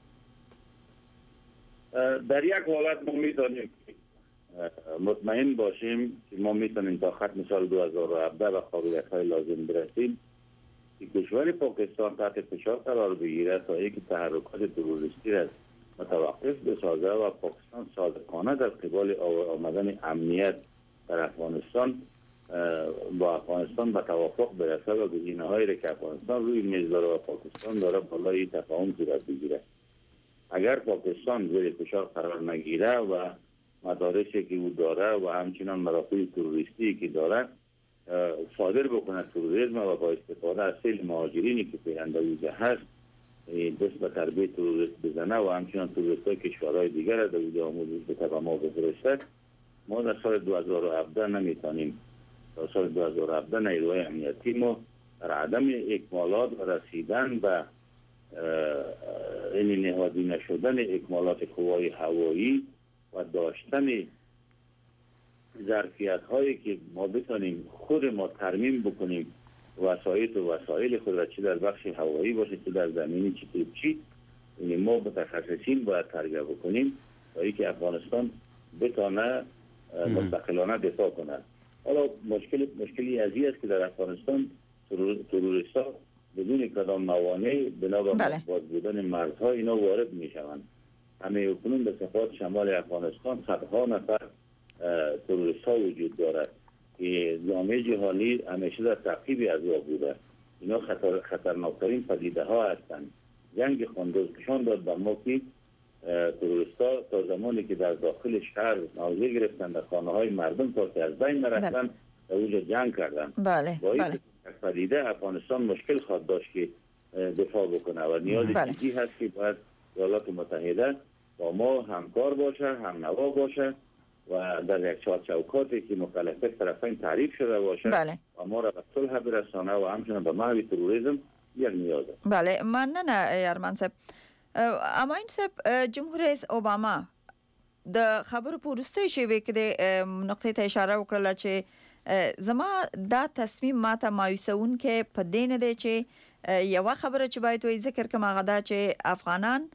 Speaker 5: در یک حالت ما میتونیم مطمئن باشیم که ما میتونیم تا ختم سال دو هزار و هفده و قابلیت های لازم برسیم که کشور پاکستان تحت فشار قرار بگیره تا اینکه تحرکات تروریستی را متوقف بسازه و پاکستان صادقانه در قبال آمدن امنیت در افغانستان با افغانستان به توافق برسه و گزینه‌هایی را که افغانستان روی میز داره و پاکستان داره بالای تفاهم صورت بگیره. اگر پاکستان زیر فشار قرار نگیره و مدارسی که او داره و همچنان مرافع تروریستی که داره صادر بکنه تروریسم و با استفاده از سیل مهاجرینی که پیرنده اوجه هست دست به تربیت تروریست بزنه و همچنان تروریستای کشورهای دیگر در اوجه آموزش به طبع ما بفرسته، ما در سال دو هزار و هفده نمیتونیم در سال دو هزار و هفده نیروهای امنیتی ما در عدم اکمالات و رسیدن به این نهادی نشدن اکمالات قوای هوایی و داشتن ظرفیت هایی که ما بتانیم خود ما ترمیم بکنیم وسایل و وسایل خود را چه در بخش هوایی باشه چه در زمینی چه چی یعنی ما متخصصین باید تربیت بکنیم تا اینکه افغانستان بتانه مستقلانه دفاع کند. حالا مشکل مشکلی ازی است که در افغانستان تروریست‌ها بدون کدام موانع بنا به باز بودن مرزها اینا وارد میشوند. همه اکنون به صفات شمال افغانستان صدها نفر تروریست‌ها وجود دارد که جامعه جهانی همیشه در تعقیب از او بوده. اینا خطر خطرناکترین پدیده ها هستند. جنگ خاندوزکشان داد به ما که تروریست‌ها تا زمانی که در داخل شهر موضع گرفتن در خانه های مردم تا که از بین نرفتن در اونجا جنگ کردن.
Speaker 4: بله.
Speaker 5: با این پدیده افغانستان مشکل خواهد داشت که دفاع بکنه و نیاز جدی هست که باید ایالات متحده با ما همکار باشه، هم نوا باشه و در یک چهار چوکاتی که مخالف طرفین تعریف شده باشه
Speaker 4: بله.
Speaker 5: و ما را به صلح برسانه و همچنان به محو تروریسم یک نیازه.
Speaker 4: بله مننه یارمان صاحب. اما این صاحب جمهور رئیس اوباما د خبرو په وروستۍ شیبې کې د نقطې ته اشاره وکړه چې زما دا تصمیم ماته مایوسونکی په دې نه دی چې یوه خبره چې باید وایي ذکر کوم هغه دا چې افغانان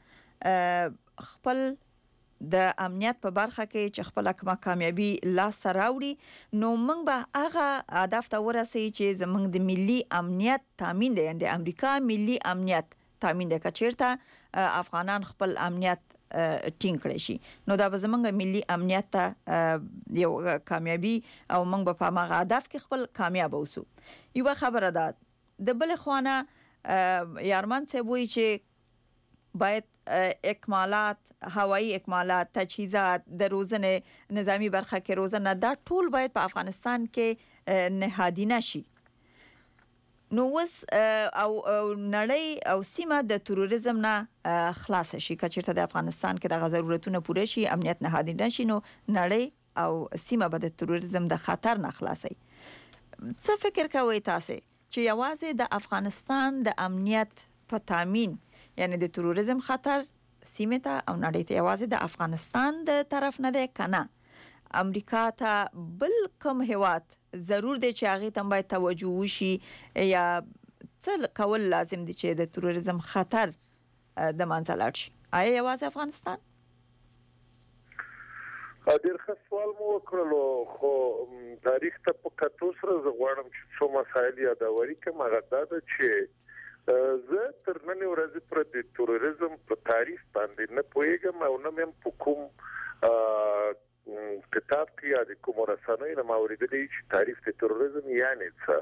Speaker 4: خپل د امنیت په برخه کې چې خپل کومه کامیابی لاس راوړي نو موږ به هغه هدف ته ورسېږو چې زموږ د ملي امنیت تامین دی، د امریکا ملي امنیت تامین دی. که چیرته افغانان خپل امنیت ټینګ کړی شي نو دا به زموږ ملي امنیت ته یو کامیابی او موږ به په هغه هدف کې خپل کامیاب اوسو. یو خبره ده د بل خوانه یارمان صاحب وایي چې باید اکمالات هوایی اکمالات تجهیزات د روزنه نظامی برخه کې روزنه دا ټول باید په افغانستان کې نهادینه شي. نو وس او نړۍ او سیمه د تروریزم نه خلاص شي. که چیرته د افغانستان کې د ضرورتونو پوره شي امنیت نهادینه شي نو نړۍ او سیمه به د تروریزم د خطر نه خلاصي. څه فکر کوئ تاسو چې یوازې د افغانستان د امنیت په تامین یعنی د تروریزم خطر سیمه ته او نړۍ ته یوازې د افغانستان د طرف نه دی کنه امریکا ته بل کوم هیواد ضرور دی چې هغه ته باید توجه وشي یا څه کول لازم دي چې د تروریزم خطر د منځه لاړ شي؟ آیا یوازې افغانستان؟
Speaker 6: ډېر ښه سوال مو وکړلو خو تاریخ ته په کتو سره زه غواړم چې څو مسایل یادوري کړم. هغه دا ده چې زه تر نن ورځې پر د تروریزم په تعریف باندې نه پوهیږم او نه مې په کوم کتاب کې یا د کوم رسنۍ نه اوریدلې چې تعریف د تروریزم یعنی څه.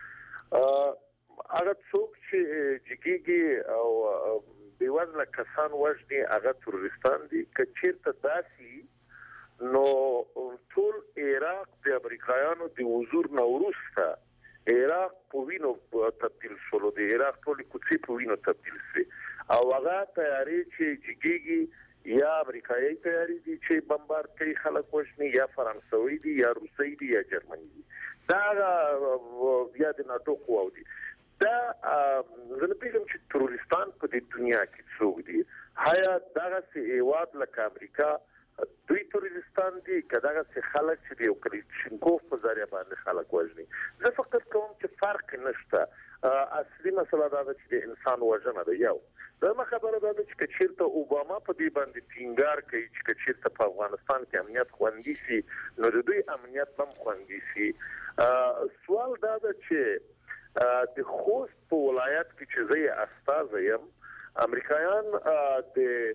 Speaker 6: هغه څوک چې جګیږي او بیوزله کسان وژني هغه تروریستان دي. که چیرته داسي نو ټول عراق د امریکایانو د حضور نه وروسته عراق په وینو تبدیل شول، د عراق ټول کوڅې په وینو تبدیل شوې او هغه تیاری چې جګیږي یا امریکایي تیاری دي چې بمبار کوي خلک وژني یا فرانسوي دي یا روسي دي یا جرمني دي. دا بیا د ناتو قواو دي. دا زه نه پیژنم چې تروریستان په دې دنیا کې څوک دي. هيا دغه هیواد لکه امریکا دوی تروریستان دي که دغه خلک چې یو کلیشنکوف په ذریعہ باندې خلک وژني. زه فکر کوم چې فرق نشته. اصلي مسله دا ده چې د انسان وژنه ده. یو دغه خبره ده چې چیرته اوباما په دې باندې ټینګار کوي چې چیرته په افغانستان کې امنیت خوندي شي نو د دوی امنیت هم خوندي شي. سوال دا ده چې د خوست په ولایت کې چې زه استاد یم امریکایان د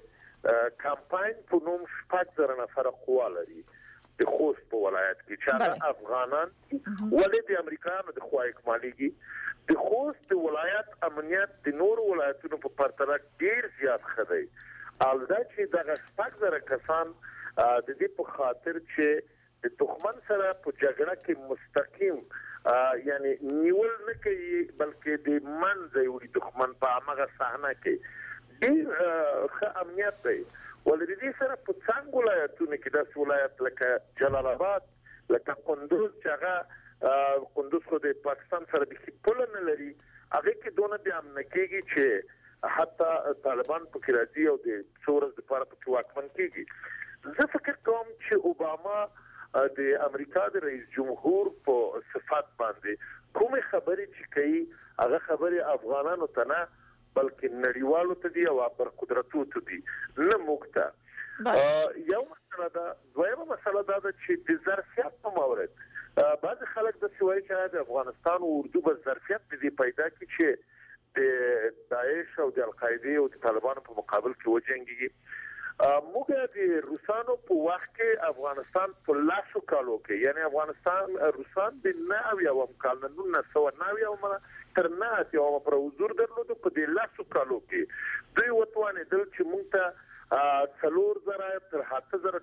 Speaker 6: کمپاین په نوم شپږ زره نفر قوا لري د خوست په ولایت کې چې هغه افغانان ولې د امریکایانو د خوا اکمالېږي د خوست ولایت امنیت د نور ولایتونو په پرتله ډیر زیات ښه دی او دا چې دغه شپږ زره کسان د دې په خاطر چې د دښمن سره په جګړه کې مستقیم یعنی نیول نه کوي بلکې د منځ یوړي دښمن په هغه صحنه کې ډیر ښه امنیت دی ولې دې سره په څنګه ولایتونو کې د ولایت لکه جلال آباد لکه کندوز چې هغه کندوز خو د پاکستان سره د خپل نه لري هغه کې دونه د امن کېږي چې حتی طالبان په کې راځي او د څورز د لپاره په واکمن کېږي زه فکر کوم چې اوباما د امریکا د رئیس جمهور په صفات باندې کومه خبرې چې کوي هغه خبرې افغانانو ته نه بلکې نړیوالو ته دی او پر قدرتو ته دی نه موږ یو مسله دا دویمه مسله دا چې د ظرفیت په مورد بعض خلک د سوي چې د افغانستان او اردو په ظرفیت دې پیدا کی چې د داعش او د القاعده او د طالبانو په مقابل کې وجنګي موږ د روسانو په وخت کې افغانستان په لاسو کالو کې یعنی افغانستان روسان د ناوی او کال نه نو ناوی او تر نه چې او پر حضور درلود په د لاسو کالو کې دوی وتوانه دل چې موږ ته څلور زره تر هاته زره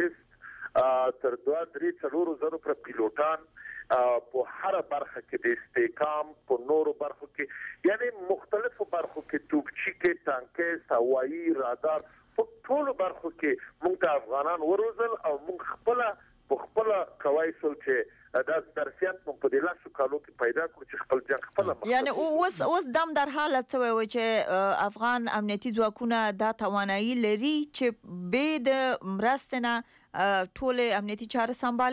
Speaker 6: ټانکس تر دوه درې څلور زره پر پیلوټان په هر برخه کې د استحکام په نورو برخو کې یعنی مختلفو برخو کې توپچی کې ټانکس هوایی رادار په ټولو برخو کې موږ ته افغانان وروزل او موږ خپل په خپل کوي سول چې دا درسیات په دې لاسو کالو کې پیدا کړو چې خپل جنگ خپل
Speaker 4: یعنی اوس اوس دم در حالت څه وي چې افغان امنیتي ځواکونه دا توانایي لري چې به د مرستنه ټول امنیتي چارې سمبال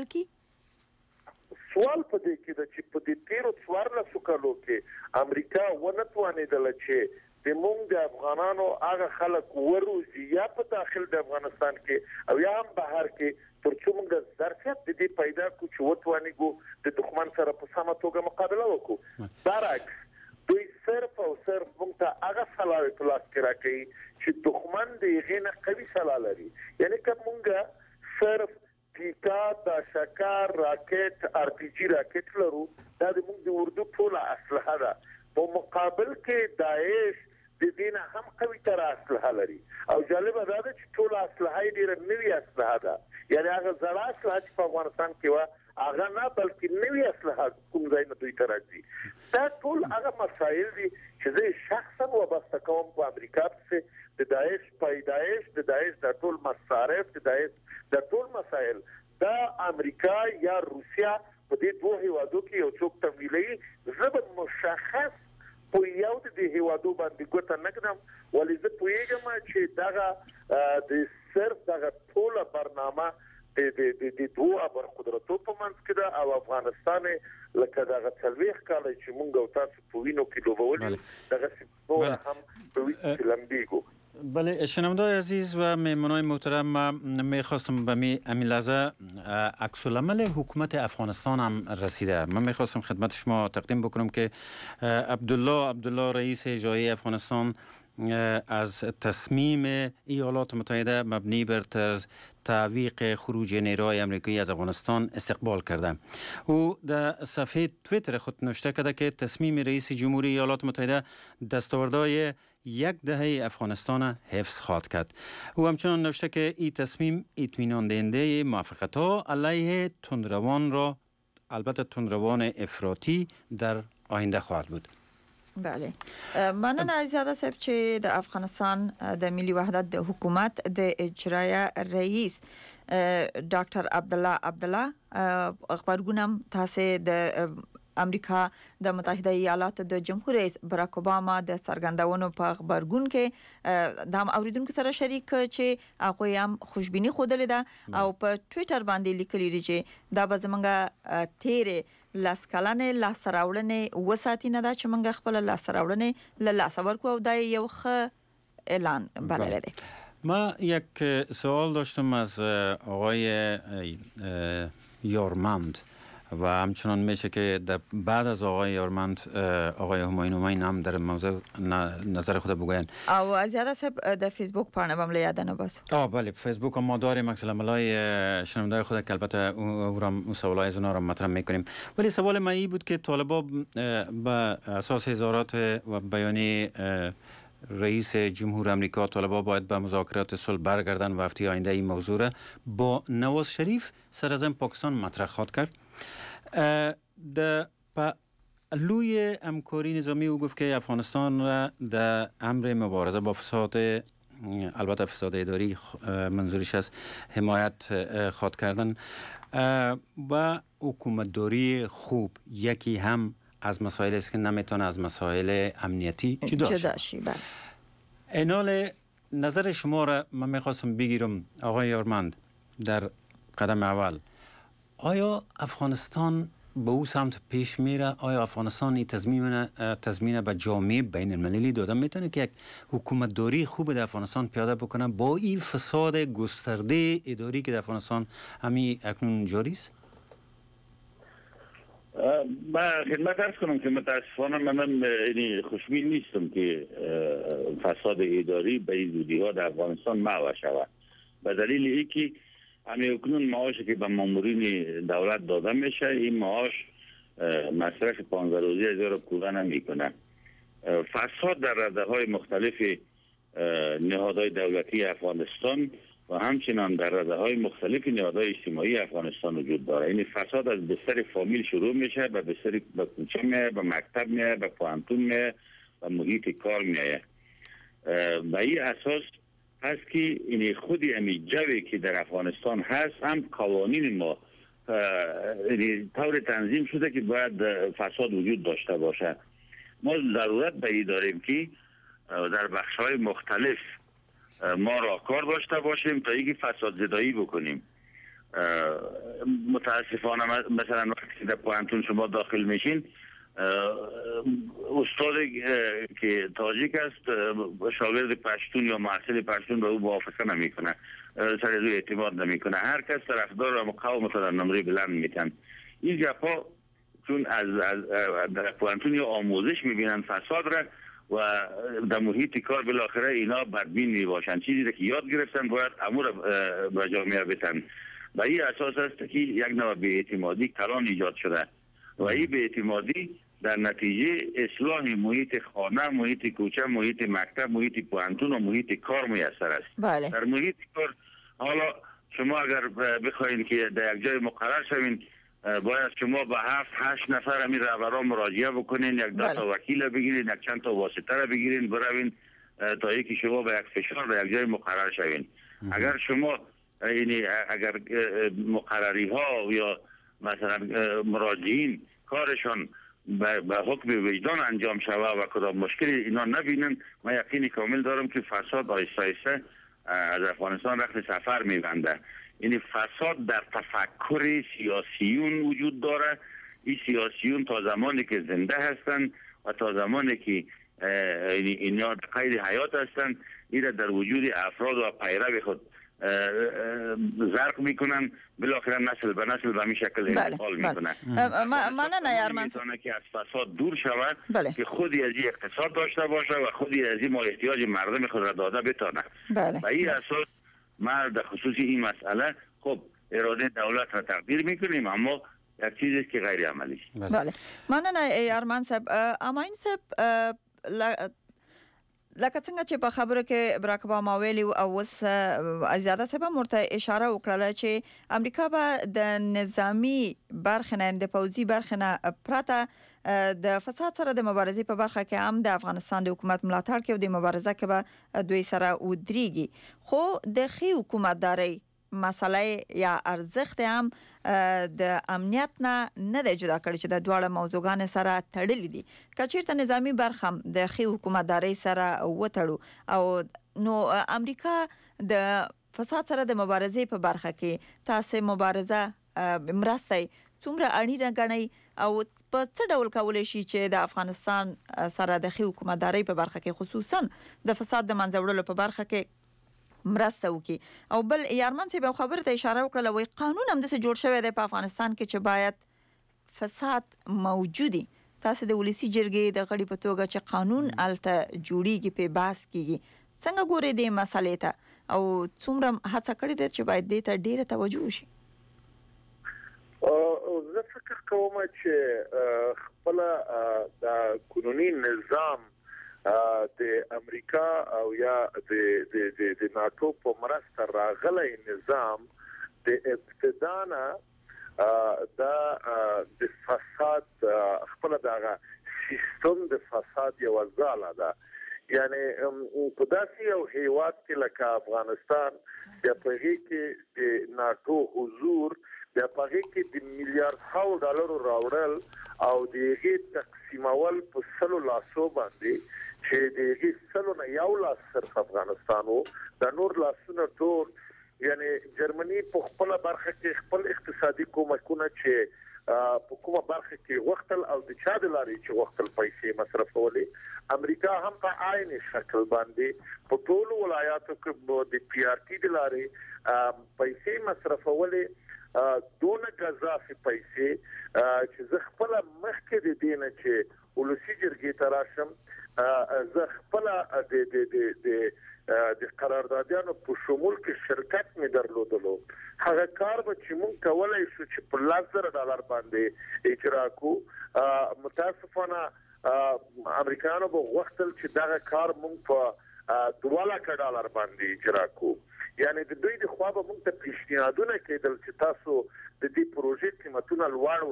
Speaker 4: کړي
Speaker 6: سوال په دې کې د چې په دې تیرو څوارلسو کالو کې امریکا ونه توانېدل چې د موږ د افغانانو هغه خلک وروزي یا په داخل د افغانستان کې او یا هم بهر کې ترڅو موږ ظرفیت د دې پیدا کو چې وتوانیږو د دښمن سره په سمه توګه مقابله وکړو برعکس دوی صرف او صرف موږ ته هغه سلاوي په لاس کې راکړي چې دښمن د غینه قوي سلا لري یعنی که موږ صرف ټیکا د شکار راکټ ار پی جی راکټ لرو دا د موږ د اردو ټول اسلحه ده په مقابل کې داعش د دینه هم قوي تر اسلحه لري او جالب دا ده چې ټول اسلحه ډیره نوې اسلحه ده یعنی هغه زړه اسلحه چې په افغانستان کې و هغه نه بلکې نوې اسلحه کوم ځای نه دوی ته راځي دا ټول هغه مسایل دي چې زه شخصا وابسته کوم په امریکا کې د داعش پیدایش د داعش د ټول مصارف د داعش د ټول مسایل دا امریکا یا روسیا په دې دوه هیوادو کې یو څوک تمویلي زبر مشخص په یو د هیوادو باندې ګوته نکدم ولې زه پوهیږم چې دغه د صرف دغه ټول برنامه د د د دوه بر قدرتو په منځ کې ده او افغانستان لکه دغه څلويخ کال چې مونږ او تاسو په وینو کې لوبول دغه څه هم په وینو لمبیګو
Speaker 2: بله شنوندای عزیز و مهمانای محترم من میخواستم به می امی لحظه عکس العمل حکومت افغانستان هم رسیده من میخواستم خدمت شما تقدیم بکنم که عبدالله عبدالله رئیس اجرایی افغانستان از تصمیم ایالات متحده مبنی بر تعویق خروج نیروهای آمریکایی از افغانستان استقبال کرده. او در صفحه توییتر خود نوشته کرده که تصمیم رئیس جمهوری ایالات متحده دستاوردهای یک دهه افغانستان حفظ خواهد کرد. او همچنان نوشته که این تصمیم اطمینان دهنده موافقت‌ها علیه تندروان را البته تندروان افراطی در آینده خواهد بود.
Speaker 4: بله مننه عزیزاده صاحب چې د افغانستان د ملي وحدت د حکومت د اجرایه رئیس ډاکټر عبدالله عبدالله خبرګونم تاسو د امریکا د متحده ایالاتو د جمهور رئیس براک اوباما د سرګندونو په خبرګون کې د هم اوریدونکو سره شریک چې هغه هم خوشبینی خوده ده او په ټوئیټر باندې لیکلی دی چې دا به زمونږه تیرې لاس کلنې لاس راوړنې وساتي نه دا چې موږ خپل لاس راوړنې له لاس ورکو او دا یو ښه اعلان بللی دی.
Speaker 2: ما یک سوال داشتم از آقای یارمند و همچنان میشه که در بعد از آقای یارمند آقای همایون همایون هم در موضوع نظر خود بگوین.
Speaker 4: او از یاد است در فیسبوک پارنه بام لیاده نباس.
Speaker 2: آه بله فیسبوک هم ما داریم مثلا ملای شنونده خود که البته او را سوالای از اونا را مطرح میکنیم. ولی سوال من این بود که طالبا به اساس اظهارات و بیانیه رئیس جمهور امریکا طالبا باید به مذاکرات صلح برگردن و هفته آینده این موضوع را با نواز شریف سر از پاکستان مطرح خواهد کرد. در لوی همکاری نظامی او گفت که افغانستان را در امر مبارزه با فساد، البته فساد اداری منظورش است، حمایت خواهد کردن و حکومتداری خوب یکی هم از مسائل است که نمیتونه از مسائل امنیتی جدا شد. بله. اینال نظر شما را من میخواستم بگیرم آقای یارمند در قدم اول. آیا افغانستان به او سمت پیش میره؟ آیا افغانستان این تضمین تضمین به جامعه بین المللی داده میتونه که یک حکومت داری خوب در افغانستان پیاده بکنه با این فساد گسترده اداری که در افغانستان همین اکنون جاری است؟
Speaker 5: من خدمت ارز کنم که متاسفانه من خوشبین نیستم که فساد اداری به این زودی ها در افغانستان محو شود، به دلیل اینکه همین اکنون معاشی که به مامورین دولت داده میشه این معاش مصرف پانزده روزی از را پورا نمیکنه. فساد در رده های مختلف نهادهای دولتی افغانستان و همچنان در رده های مختلف نهادهای اجتماعی افغانستان وجود داره. این فساد از بستر فامیل شروع میشه، به بستر به کوچه میه، به مکتب میه، به پوهنتون میه، به محیط کار میه. به این اساس هست که این خودی امی جوی که در افغانستان هست هم قوانین ما طور تنظیم شده که باید فساد وجود داشته باشه. ما ضرورت به این داریم که در بخش‌های مختلف ما راهکار داشته باشیم تا اینکه فساد زدایی بکنیم. متاسفانه مثلا وقتی در پوهنتون شما داخل میشین، استاد که تاجیک است شاگرد پشتون یا محصل پشتون به او موافقه نمیکنه، سر از او اعتماد نمیکنه، هر کس طرفدار مقاومت در نمره بلند میتن. این گپا چون از, از در پوهنتون یا آموزش میبینن فساد را و در محیط کار بالاخره اینا بدبین میباشن، چیزی که یاد گرفتن باید امور به جامعه بتن. و این اساس است که یک نوع بی‌اعتمادی کلان ایجاد شده و این بی‌اعتمادی در نتیجه اصلاح محیط خانه، محیط کوچه، محیط مکتب، محیط پوهنتون و محیط کار میسر است.
Speaker 4: بله.
Speaker 5: در محیط کار حالا شما اگر بخواین که در یک جای مقرر شوین باید شما به هفت هشت نفر همین رهبران مراجعه بکنین، یک دو تا وکیل بگیرین، یک چند تا واسطه را بگیرین، بروین تا اینکه شما به یک فشار به یک جای مقرر شوین. اگر شما یعنی اگر مقرری ها یا مثلا مراجعین کارشان به حکم وجدان انجام شود و کدام مشکلی اینا نبینن، من یقینی کامل دارم که فساد آیسته آیسته از افغانستان رخت سفر میبنده. یعنی فساد در تفکر سیاسیون وجود داره. این سیاسیون تا زمانی که زنده هستن و تا زمانی که اینا قید حیات هستن این در وجود افراد و پیرو خود زرق میکنن، بالاخره نسل به نسل به همین شکل انتقال میکنه.
Speaker 4: من نه یارمند
Speaker 5: که از فساد دور شود،
Speaker 4: بله.
Speaker 5: که خودی از این اقتصاد داشته باشه و خودی از این ما احتیاج مردم خود را داده بتانه.
Speaker 4: بله.
Speaker 5: و این اساس ما در خصوص این مسئله خب اراده دولت را تقدیر میکنیم، اما یک چیزی که غیر عملی است.
Speaker 4: بله. بله. من نه یارمند صاحب، اما این صاحب لکه څنګه چې په خبره کې براک اوباما ویلي او اوس زیاده صاحب مرته اشاره وکړه چې امریکا به د نظامی برخه نه د پوځي برخه نه پرته د فساد سره د مبارزې په برخه کې هم د افغانستان د حکومت ملاتړ کوي او د مبارزه کې به دوی سره ودرېږي. خو د خي حکومتداري مسئله یا ارزښت هم د امنیت نه نه دی جدا کړی چې د دواړه موضوعګان سره تړلې دي. که چیرته نظامی برخه هم د خي حکومتداري سره وتړو او نو امریکا د فساد سره د مبارزې په برخه کې تاسو مبارزه مرستي څومره اړینه ګڼئ او په څه ډول کولای شي چې د افغانستان سره د خي حکومتداري په برخه کې خصوصا د فساد د منځ وړلو په برخه کې مرسته وکي. او بل یارمن صاحب خبره ته اشاره وکړه، وای قانون هم د څه جوړ شوی دی په افغانستان کې چې باید فساد موجودي تاسو د ولسی جرګې د غړي په توګه چې قانون الته جوړیږي په باس کیږي څنګه ګوري د مسالې ته او څومره هڅه کړې ده چې باید دې ته ډیره توجه وشي؟
Speaker 6: زه فکر کوم چې خپل د قانوني نظام د امریکا او یا د د د ناتو په مرسته راغلی نظام د ابتدانا د فساد خپل دغه سیستم د فساد یو ځاله ده. یعنی په داسې یو هیواد کې لکه افغانستان د پغې کې د ناتو حضور د پغې کې د میلیارډ ډالر راوړل او دغه تقسیمول په سلو لاسو باندې چې دغه سلو نه یو لاس صرف افغانستان وو د نور لاسونه ټول یعنی جرمني په خپل برخه کې خپل اقتصادي کومکونه چې په کومه برخه کې وختل او د چا د لاري چې وختل پیسې مصرفولې امریکا هم په عین شکل باندې په ټول ولایاتو کې د پی آر ټي د لاري پیسې مصرفولې دونه غزافي پیسې چې زه خپل مخکې د دینه چې ولسی جرګې تراشم زه خپل د د د د قراردادونو په شمول کې شرکت می درلودلو هغه کار به چې مونږ کولای شو چې په لزر ډالر باندې اجرا کو متاسفانه امریکایانو به وختل چې دا کار مونږ په دوه لک ډالر باندې اجرا کو یعنی د دوی د خوا به مونږ ته پیشنهادونه کېدل چې تاسو د دې پروژې قیمتونه لوړ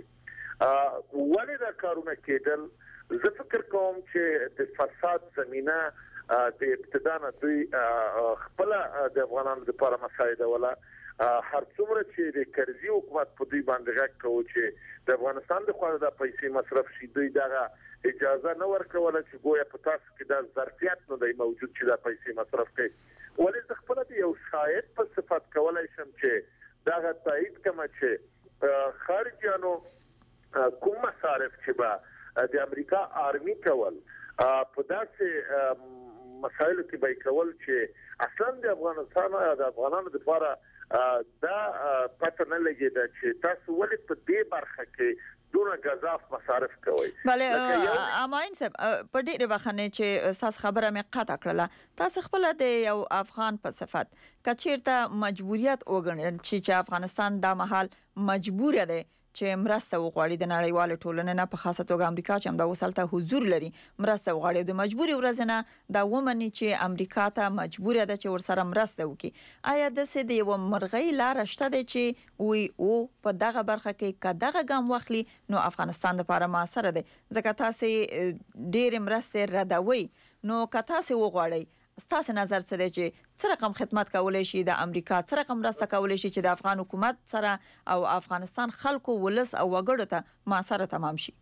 Speaker 6: ورکړئ ولې دا کارونه کېدل زه فکر کوم چې د فساد زمينه د ابتدا نه دوی خپل د افغانانو لپاره مساعده ولا هر څومره چې د کرزي حکومت په دوی باندې غږ کوي چې د افغانستان د خوا د پیسې مصرف شي دوی دغه اجازه نه ورکوله چې ګویا په تاسو کې د ظرفیت نه دی موجود چې د پیسې مصرف کړي ولې د خپل د یو شاهد په صفت کولای شم چې دغه تایید کما چې خارجيانو کوم مصارف چې به د امریکا آرمي کول په داسې مسایلو کې به کول چې اصلا د افغانستان او د افغانانو لپاره دا پته نه لګیدا چې تاسو ولې په دې برخه کې دونه غزاف مصارف کوي.
Speaker 4: بله اماین صاحب په ډیره وخت چې تاسو خبره مې قطع کړله تاسو خپل د یو افغان په صفت کچیرته مجبوریت وګڼل چې افغانستان د محل مجبور دی چې مرسته وغواړي د نړیوال ټولنې نه په خاصه توګه امریکا چې هم د وسلته حضور لري مرسته وغواړي د مجبوري ورځنه د ومني چې امریکا ته مجبور ده چې ورسره مرسته وکړي آیا د سې د یو مرغۍ لار شته ده چې وي او په دغه برخه کې کداغه ګام واخلي نو افغانستان لپاره موثر ده ځکه تاسو ډېر مرسته ردوي نو که تاسو وغواړئ ستاسو نظر سره چې څه رقم خدمت کولای شي د امریکا څه رقم راسته کولای شي چې د افغان حکومت سره او افغانستان خلکو ولس او وګړو ته ما سره تمام شي؟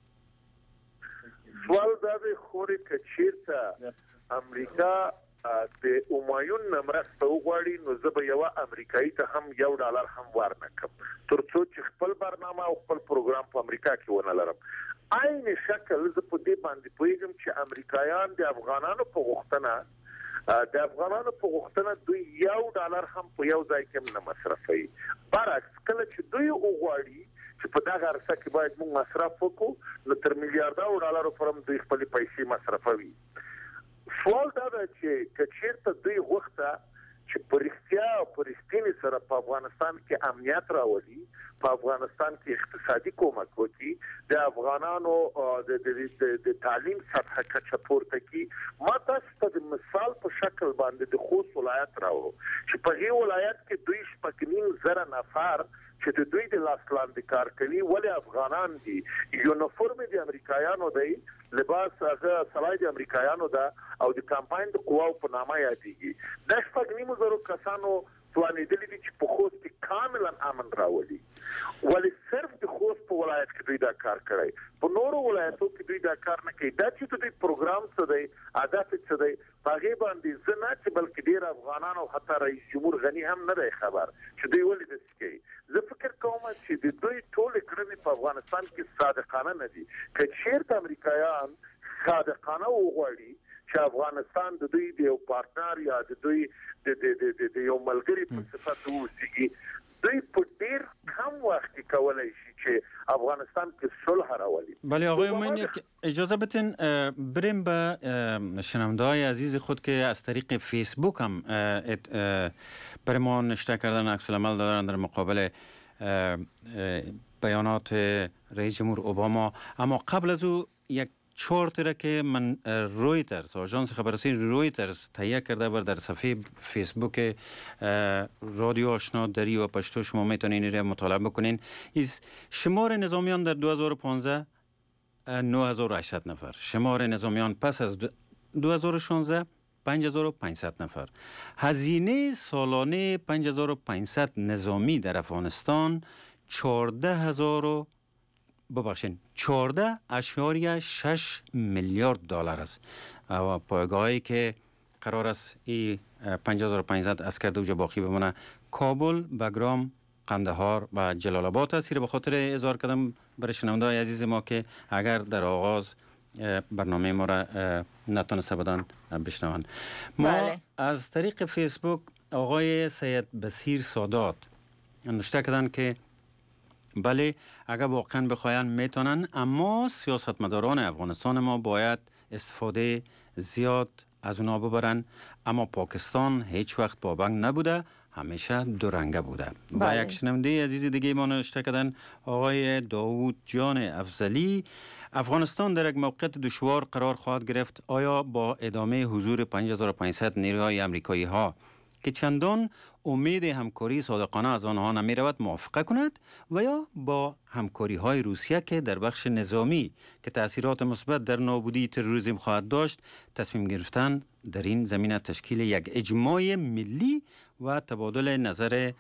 Speaker 6: سوال دا دی خوري کچیرته امریکا د اومایون نمرسته وغواړي نو زه به یو امریکایي ته هم یو ډالر هم ورنکم ترڅو چې خپل برنامه او خپل پروګرام په امریکا کې ونه لرم. عین شکل زه په دې باندې پوهیږم چې امریکایان د افغانانو په غوښتنه د افغانانو په غوښتنه دوی یو ډالر هم په یو ځای کې نه مصرفوي برعکس کله چې دوی وغواړي چې په دغه عرصه کې باید موږ مصرف وکړو نو تر میلیارډ ډالر پورې دوی خپل پیسې مصرفوي. سوال دا دی چې کچیرته دوی غوښته چې پرختیا او پرختینی سره په افغانستان کې امنیت راوړي په افغانستان کې اقتصادي کومک وکړي د افغانانو د د تعلیم سطح کچه پورته کړي ما تاسو ته د مثال په شکل باندې د خوست ولایت راوړو چې په هغه ولایت کې دوی شپږ زره نفر چې د دوی د لاس لاندې کار کوي ولې افغانان دي یونیفورم د امریکایانو دی لباس هغه سلای د امریکایانو ده او د کمپاین د قواو په نامه یادېږي د شپږ زره کسانو توانیدلی دي چې په خوست کې کاملا امن راولي ولې صرف د خوست په ولایت کې دوی دا کار کوي په نورو ولایتو کې دوی دا کار نه کوي دا چې دوی پروګرام څه دی هدف څه دی هغه باندې زنه چې بلکې ډیر افغانان او حتی رئیس جمهور غنی هم نه دی خبر چې دوی ولې د سکي زه فکر کوم چې د دوی ټول کړنې په افغانستان کې صادقانه نه دي که چیرته امریکایان صادقانه وغواړي چې افغانستان د دوی د یو پارتنر یا د دوی د د د یو ملګری په صفت ووسیږي دوی په ډیر کم وخت کې کولای شي چې افغانستان کې صلح راولي.
Speaker 2: بله آقای من یک اجازه بتین بریم به شنونده‌های عزیز خود که از طریق فیسبوک هم برای ما نشته کردن، عکس العمل دادن در مقابل بیانات رئیس جمهور اوباما. اما قبل از او یک چارت را که من رویترز، آژانس خبررسانی رویترز تهیه کرده بر در صفحه فیسبوک رادیو آشنا دری و پشتو شما میتونین این را مطالعه بکنین. از شمار نظامیان در دو هزار و پانزده نه هزار و هشتصد نفر، شمار نظامیان پس از دو هزار و شانزده پنج هزار و پانصد نفر. هزینه سالانه پنج هزار و پانصد نظامی در افغانستان چهارده هزار ببخشین چهارده اشاریه شش میلیارد دلار است و پایگاهی که قرار است این پنج هزار و پانصد عسکر دوجا باقی بمونه کابل، بگرام، قندهار و جلال آباد است. به خاطر اظهار کردم برای شنونده‌های عزیز ما که اگر در آغاز برنامه ما را نتونسته بودن بشنوند. ما بله. از طریق فیسبوک آقای سید بصیر سادات نوشته کردن که بله اگر واقعا بخواین میتونن، اما سیاستمداران افغانستان ما باید استفاده زیاد از اونا ببرن. اما پاکستان هیچ وقت پابند نبوده، همیشه دورنگه بوده. بله. و یک شنونده عزیز دیگه ما نوشته کردن آقای داوود جان افضلی، افغانستان در یک موقعیت دشوار قرار خواهد گرفت. آیا با ادامه حضور پنج هزار و پانصد نیروهای امریکایی ها که چندان امید همکاری صادقانه از آنها نمی رود موافقه کند و یا با همکاری های روسیه که در بخش نظامی که تأثیرات مثبت در نابودی تروریسم خواهد داشت تصمیم گرفتن در این زمینه تشکیل یک اجماع ملی و تبادل نظر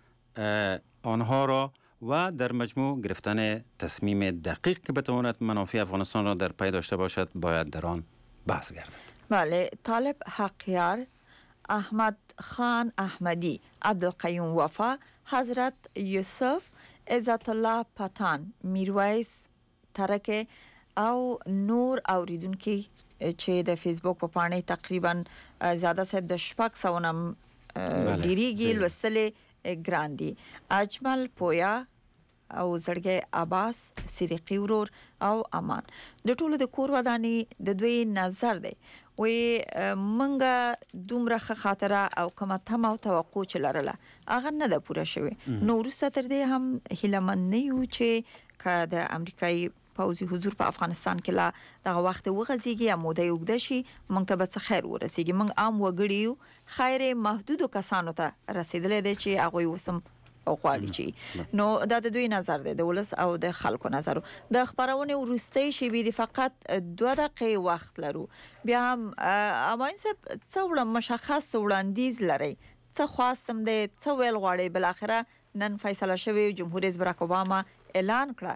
Speaker 2: آنها را و در مجموع گرفتن تصمیم دقیق که بتواند منافع افغانستان را در پی داشته باشد باید در آن بحث گردد. بله.
Speaker 4: طالب حقیار، احمد خان احمدی، عبدالقیوم وفا، حضرت یوسف، عزت الله پتان، میرویس ترک او نور اوریدونکي چې د فیسبوک په پاڼې تقریبا زیاده صاحب د شپږ سوه ډیریږي لوستلې ګران دي. اجمل پویا او زړګي عباس، صدیقی ورور او امان د ټولو د کور ودانې د دوی نظر دی. وی منګه دومره خاطره او کومه تمه او توقع چې لرله هغه نه ده پوره شوې. نو وروسته تر دې هم هیلهمند نه یو چې که د امریکایي پوځي حضور په افغانستان کې لا دغه وخت وغځېږي یا موده یې اوږده شي، موږ ته به څه خیر ورسېږي. موږ عام وګړي یو، خیر محدودو کسانو ته رسېدلی دی چې هغوی اوس هم غواړي چې نو دا د دوی نظر دی، د ولس او د خلکو نظر. د خبرونې وروستۍ شیبې فقط دوه دقیقې وخت لرو. بیا هم اماین صاحب څه مشخص وړاندیز لرئ، څه خواستم دی، څه ویل غواړئ؟ بالاخره نن فیصله شوې، جمهور رئیس براک اوباما اعلان کړه.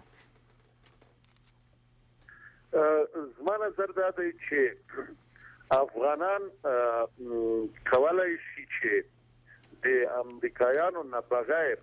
Speaker 6: زما نظر دا دی چې افغانان کولای شي چې د امریکایانو نه بغیر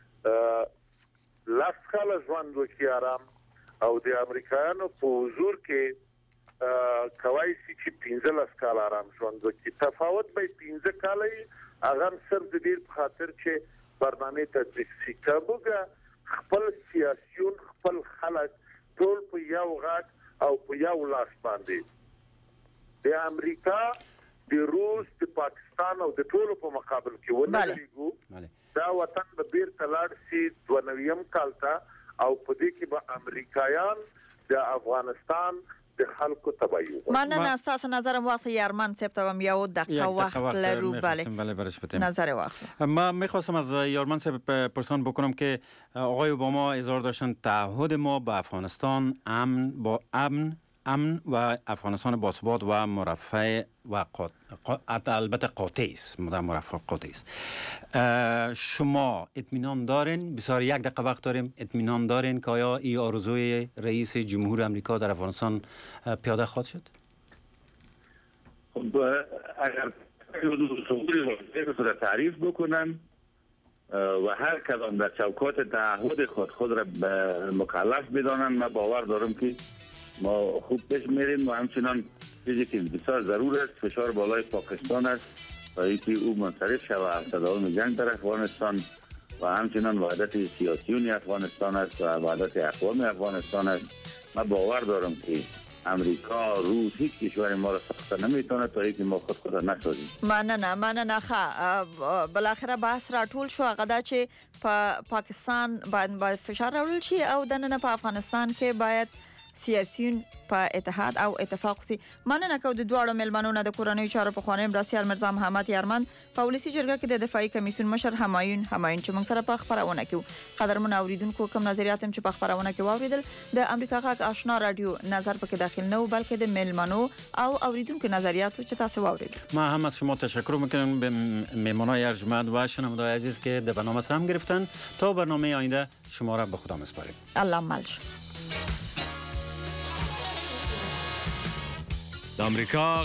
Speaker 6: لاس کاله ژوند وکړي آرام، او د امریکایانو په حضور کې کوای شي چې پنځه لاس کاله آرام ژوند وکړي. تفاوت به پنځه کاله هغه صرف د دې په خاطر چې برنامه تطبیق شي. کابوګه خپل سیاسيون خپل خلک ټول په یو غاټ او په یو لاس باندې د امریکا، د روس، د پاکستان او د ټولو په مقابل کې ونلګو. دا وطن به بیرته لاړ شي دوه نویم کال ته، او په دې کې به امریکایان د افغانستان د خلکو تبعی وي.
Speaker 4: مننه. تاسو نظر واسه یارمان صاحب ته هم یو دقیقه وقت لرو. بله نظر واخلم.
Speaker 2: ما میخواستم از یارمان صاحب پرسان بکنم که آقای اوباما اظهار داشتن تعهد ما با افغانستان امن با امن امن و افغانستان باثبات و مرفه و قات... قات... البته قاطع است، مرفه قاطع است. شما اطمینان دارین؟ بسیار یک دقیقه وقت داریم. اطمینان دارین که آیا این آرزوی رئیس جمهور امریکا در افغانستان پیاده خواهد شد؟
Speaker 5: خب اگر خود تعریف بکنن و هر کدام در چوکات تعهد خود خود را مکلف بدانن، من باور دارم که ما خوب پیش میریم و همچنان چیزی که بسیار ضرور است فشار بالای پاکستان است تا اینکه او منصرف شود از تداوم جنگ در افغانستان و همچنان وحدت سیاسیون افغانستان است و وحدت اقوام افغانستان است. من باور دارم که امریکا، روس، هیچ کشور ما را ساخته نمیتونه تا اینکه ما خود خود نسازیم.
Speaker 4: مننه مننه ښه بالاخره بحث راټول شو هغه دا چې په پاکستان باید فشار راوړل شي او دننه په افغانستان کې باید سیاسیون په اتحاد او اتفاق سي. مننه کوم د دوړو ملمنو نه د کورنۍ چارو په خوانې مرسیال مرزا محمد یارمن په ولسی جرګه کې د دفاعي کمیسیون مشر همایون همایون چې موږ سره په خبرونه کې قدرمن اوریدونکو کوم نظریات هم چې په خبرونه کې واوریدل د امریکا غاک آشنا رادیو نظر پکې داخل نه و بلکې د ملمنو او اوریدونکو نظریات چې تاسو واوریدل.
Speaker 2: ما هم از شما تشکر میکنم به مهمانای ارجمند و شنوندگان عزیز که در برنامه سهم گرفتن. تا برنامه آینده شما را به خدا میسپاریم.
Speaker 4: الله ملش.
Speaker 11: د امریکا